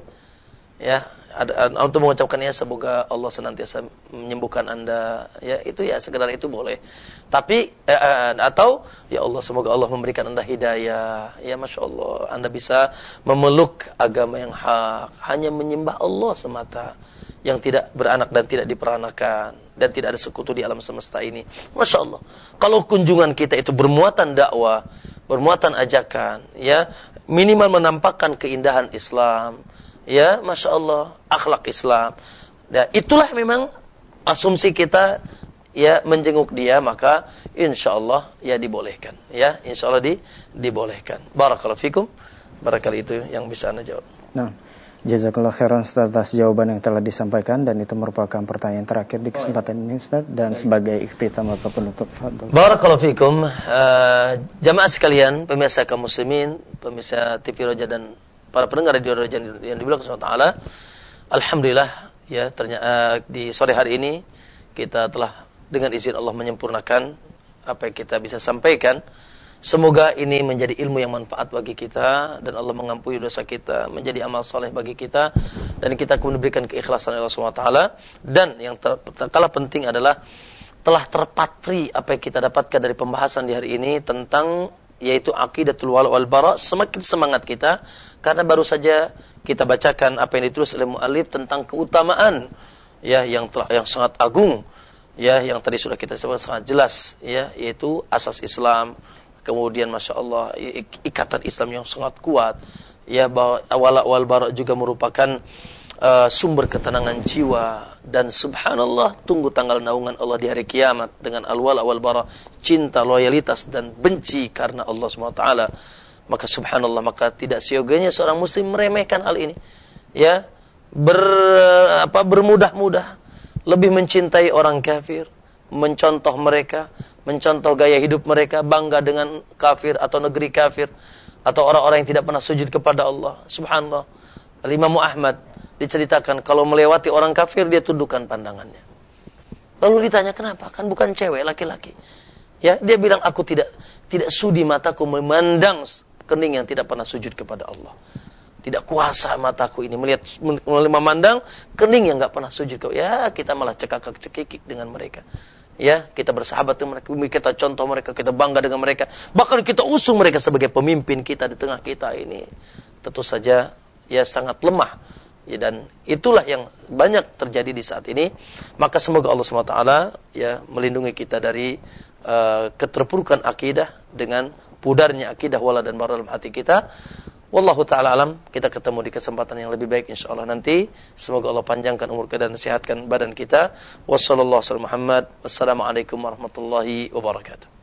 ya. Ada, untuk mengucapkannya semoga Allah senantiasa menyembuhkan Anda, ya, itu ya sekedar itu boleh. Tapi eh, eh, atau ya Allah semoga Allah memberikan Anda hidayah, ya masya Allah Anda bisa memeluk agama yang hak, hanya menyembah Allah semata, yang tidak beranak dan tidak diperanakan dan tidak ada sekutu di alam semesta ini. Masya Allah. Kalau kunjungan kita itu bermuatan dakwah, bermuatan ajakan, ya, minimal menampakkan keindahan Islam, ya, masya Allah, akhlak Islam. Ya, itulah memang asumsi kita, ya, menjenguk dia, maka insya Allah ya dibolehkan, ya, insya Allah di, dibolehkan. Barakallahu fikum. Barangkali itu yang bisa Anda jawab. Nah, jazakallah khairan Ustaz atas jawaban yang telah disampaikan, dan itu merupakan pertanyaan terakhir di kesempatan ini Ustaz, dan sebagai ikhtitam atau penutup. Barakallahu fikum. Uh, jamaah sekalian, pemirsa kaum muslimin, pemirsa T V Roja dan para pendengar radio Roja yang dimuliakan Allah Subhanahu wa taala. Alhamdulillah, ya, ternyata uh, di sore hari ini kita telah dengan izin Allah menyempurnakan apa yang kita bisa sampaikan. Semoga ini menjadi ilmu yang manfaat bagi kita, dan Allah mengampuni dosa kita, menjadi amal soleh bagi kita, dan kita kemudian berikan keikhlasan Allah Subhanahu wa taala. Dan yang ter- terkalah penting adalah telah terpatri apa yang kita dapatkan dari pembahasan di hari ini tentang yaitu aqidatul wala wal bara. Semakin semangat kita karena baru saja kita bacakan apa yang ditulis oleh muallif tentang keutamaan, ya, yang telah yang sangat agung, ya, yang tadi sudah kita sebutkan sangat jelas, ya, yaitu asas Islam. Kemudian masya Allah ikatan Islam yang sangat kuat, ya, bahwa wala wal bara juga merupakan uh, sumber ketenangan jiwa. Dan subhanallah, tunggu tanggal naungan Allah di hari kiamat dengan al-wala wal bara, cinta, loyalitas dan benci karena Allah Subhanahu wa taala. Maka subhanallah, maka tidak sioganya seorang muslim meremehkan hal ini, ya, ber apa bermudah-mudah lebih mencintai orang kafir, mencontoh mereka, mencontoh gaya hidup mereka, bangga dengan kafir atau negeri kafir atau orang-orang yang tidak pernah sujud kepada Allah. Subhanallah, Imam Ahmad diceritakan kalau melewati orang kafir dia tundukkan pandangannya. Lalu ditanya kenapa? Kan bukan cewek, laki-laki. Ya, dia bilang aku tidak tidak sudi mataku memandang kening yang tidak pernah sujud kepada Allah. Tidak kuasa mataku ini melihat memandang kening yang enggak pernah sujud kepada. Ya, kita malah cekakak-cekikik dengan mereka. Ya, kita bersahabat dengan mereka, kita contoh mereka, kita bangga dengan mereka, bahkan kita usung mereka sebagai pemimpin kita di tengah kita ini. Tentu saja ya sangat lemah. Ya, dan itulah yang banyak terjadi di saat ini. Maka semoga Allah subhanahu wa taala ya melindungi kita dari uh, keterpurukan akidah dengan pudarnya akidah wala dan bara dalam hati kita. Wallahu ta'ala alam. Kita ketemu di kesempatan yang lebih baik insyaallah nanti. Semoga Allah panjangkan umur kita dan sehatkan badan kita. Wassallallahu alaihi wasallam. Wassalamualaikum warahmatullahi wabarakatuh.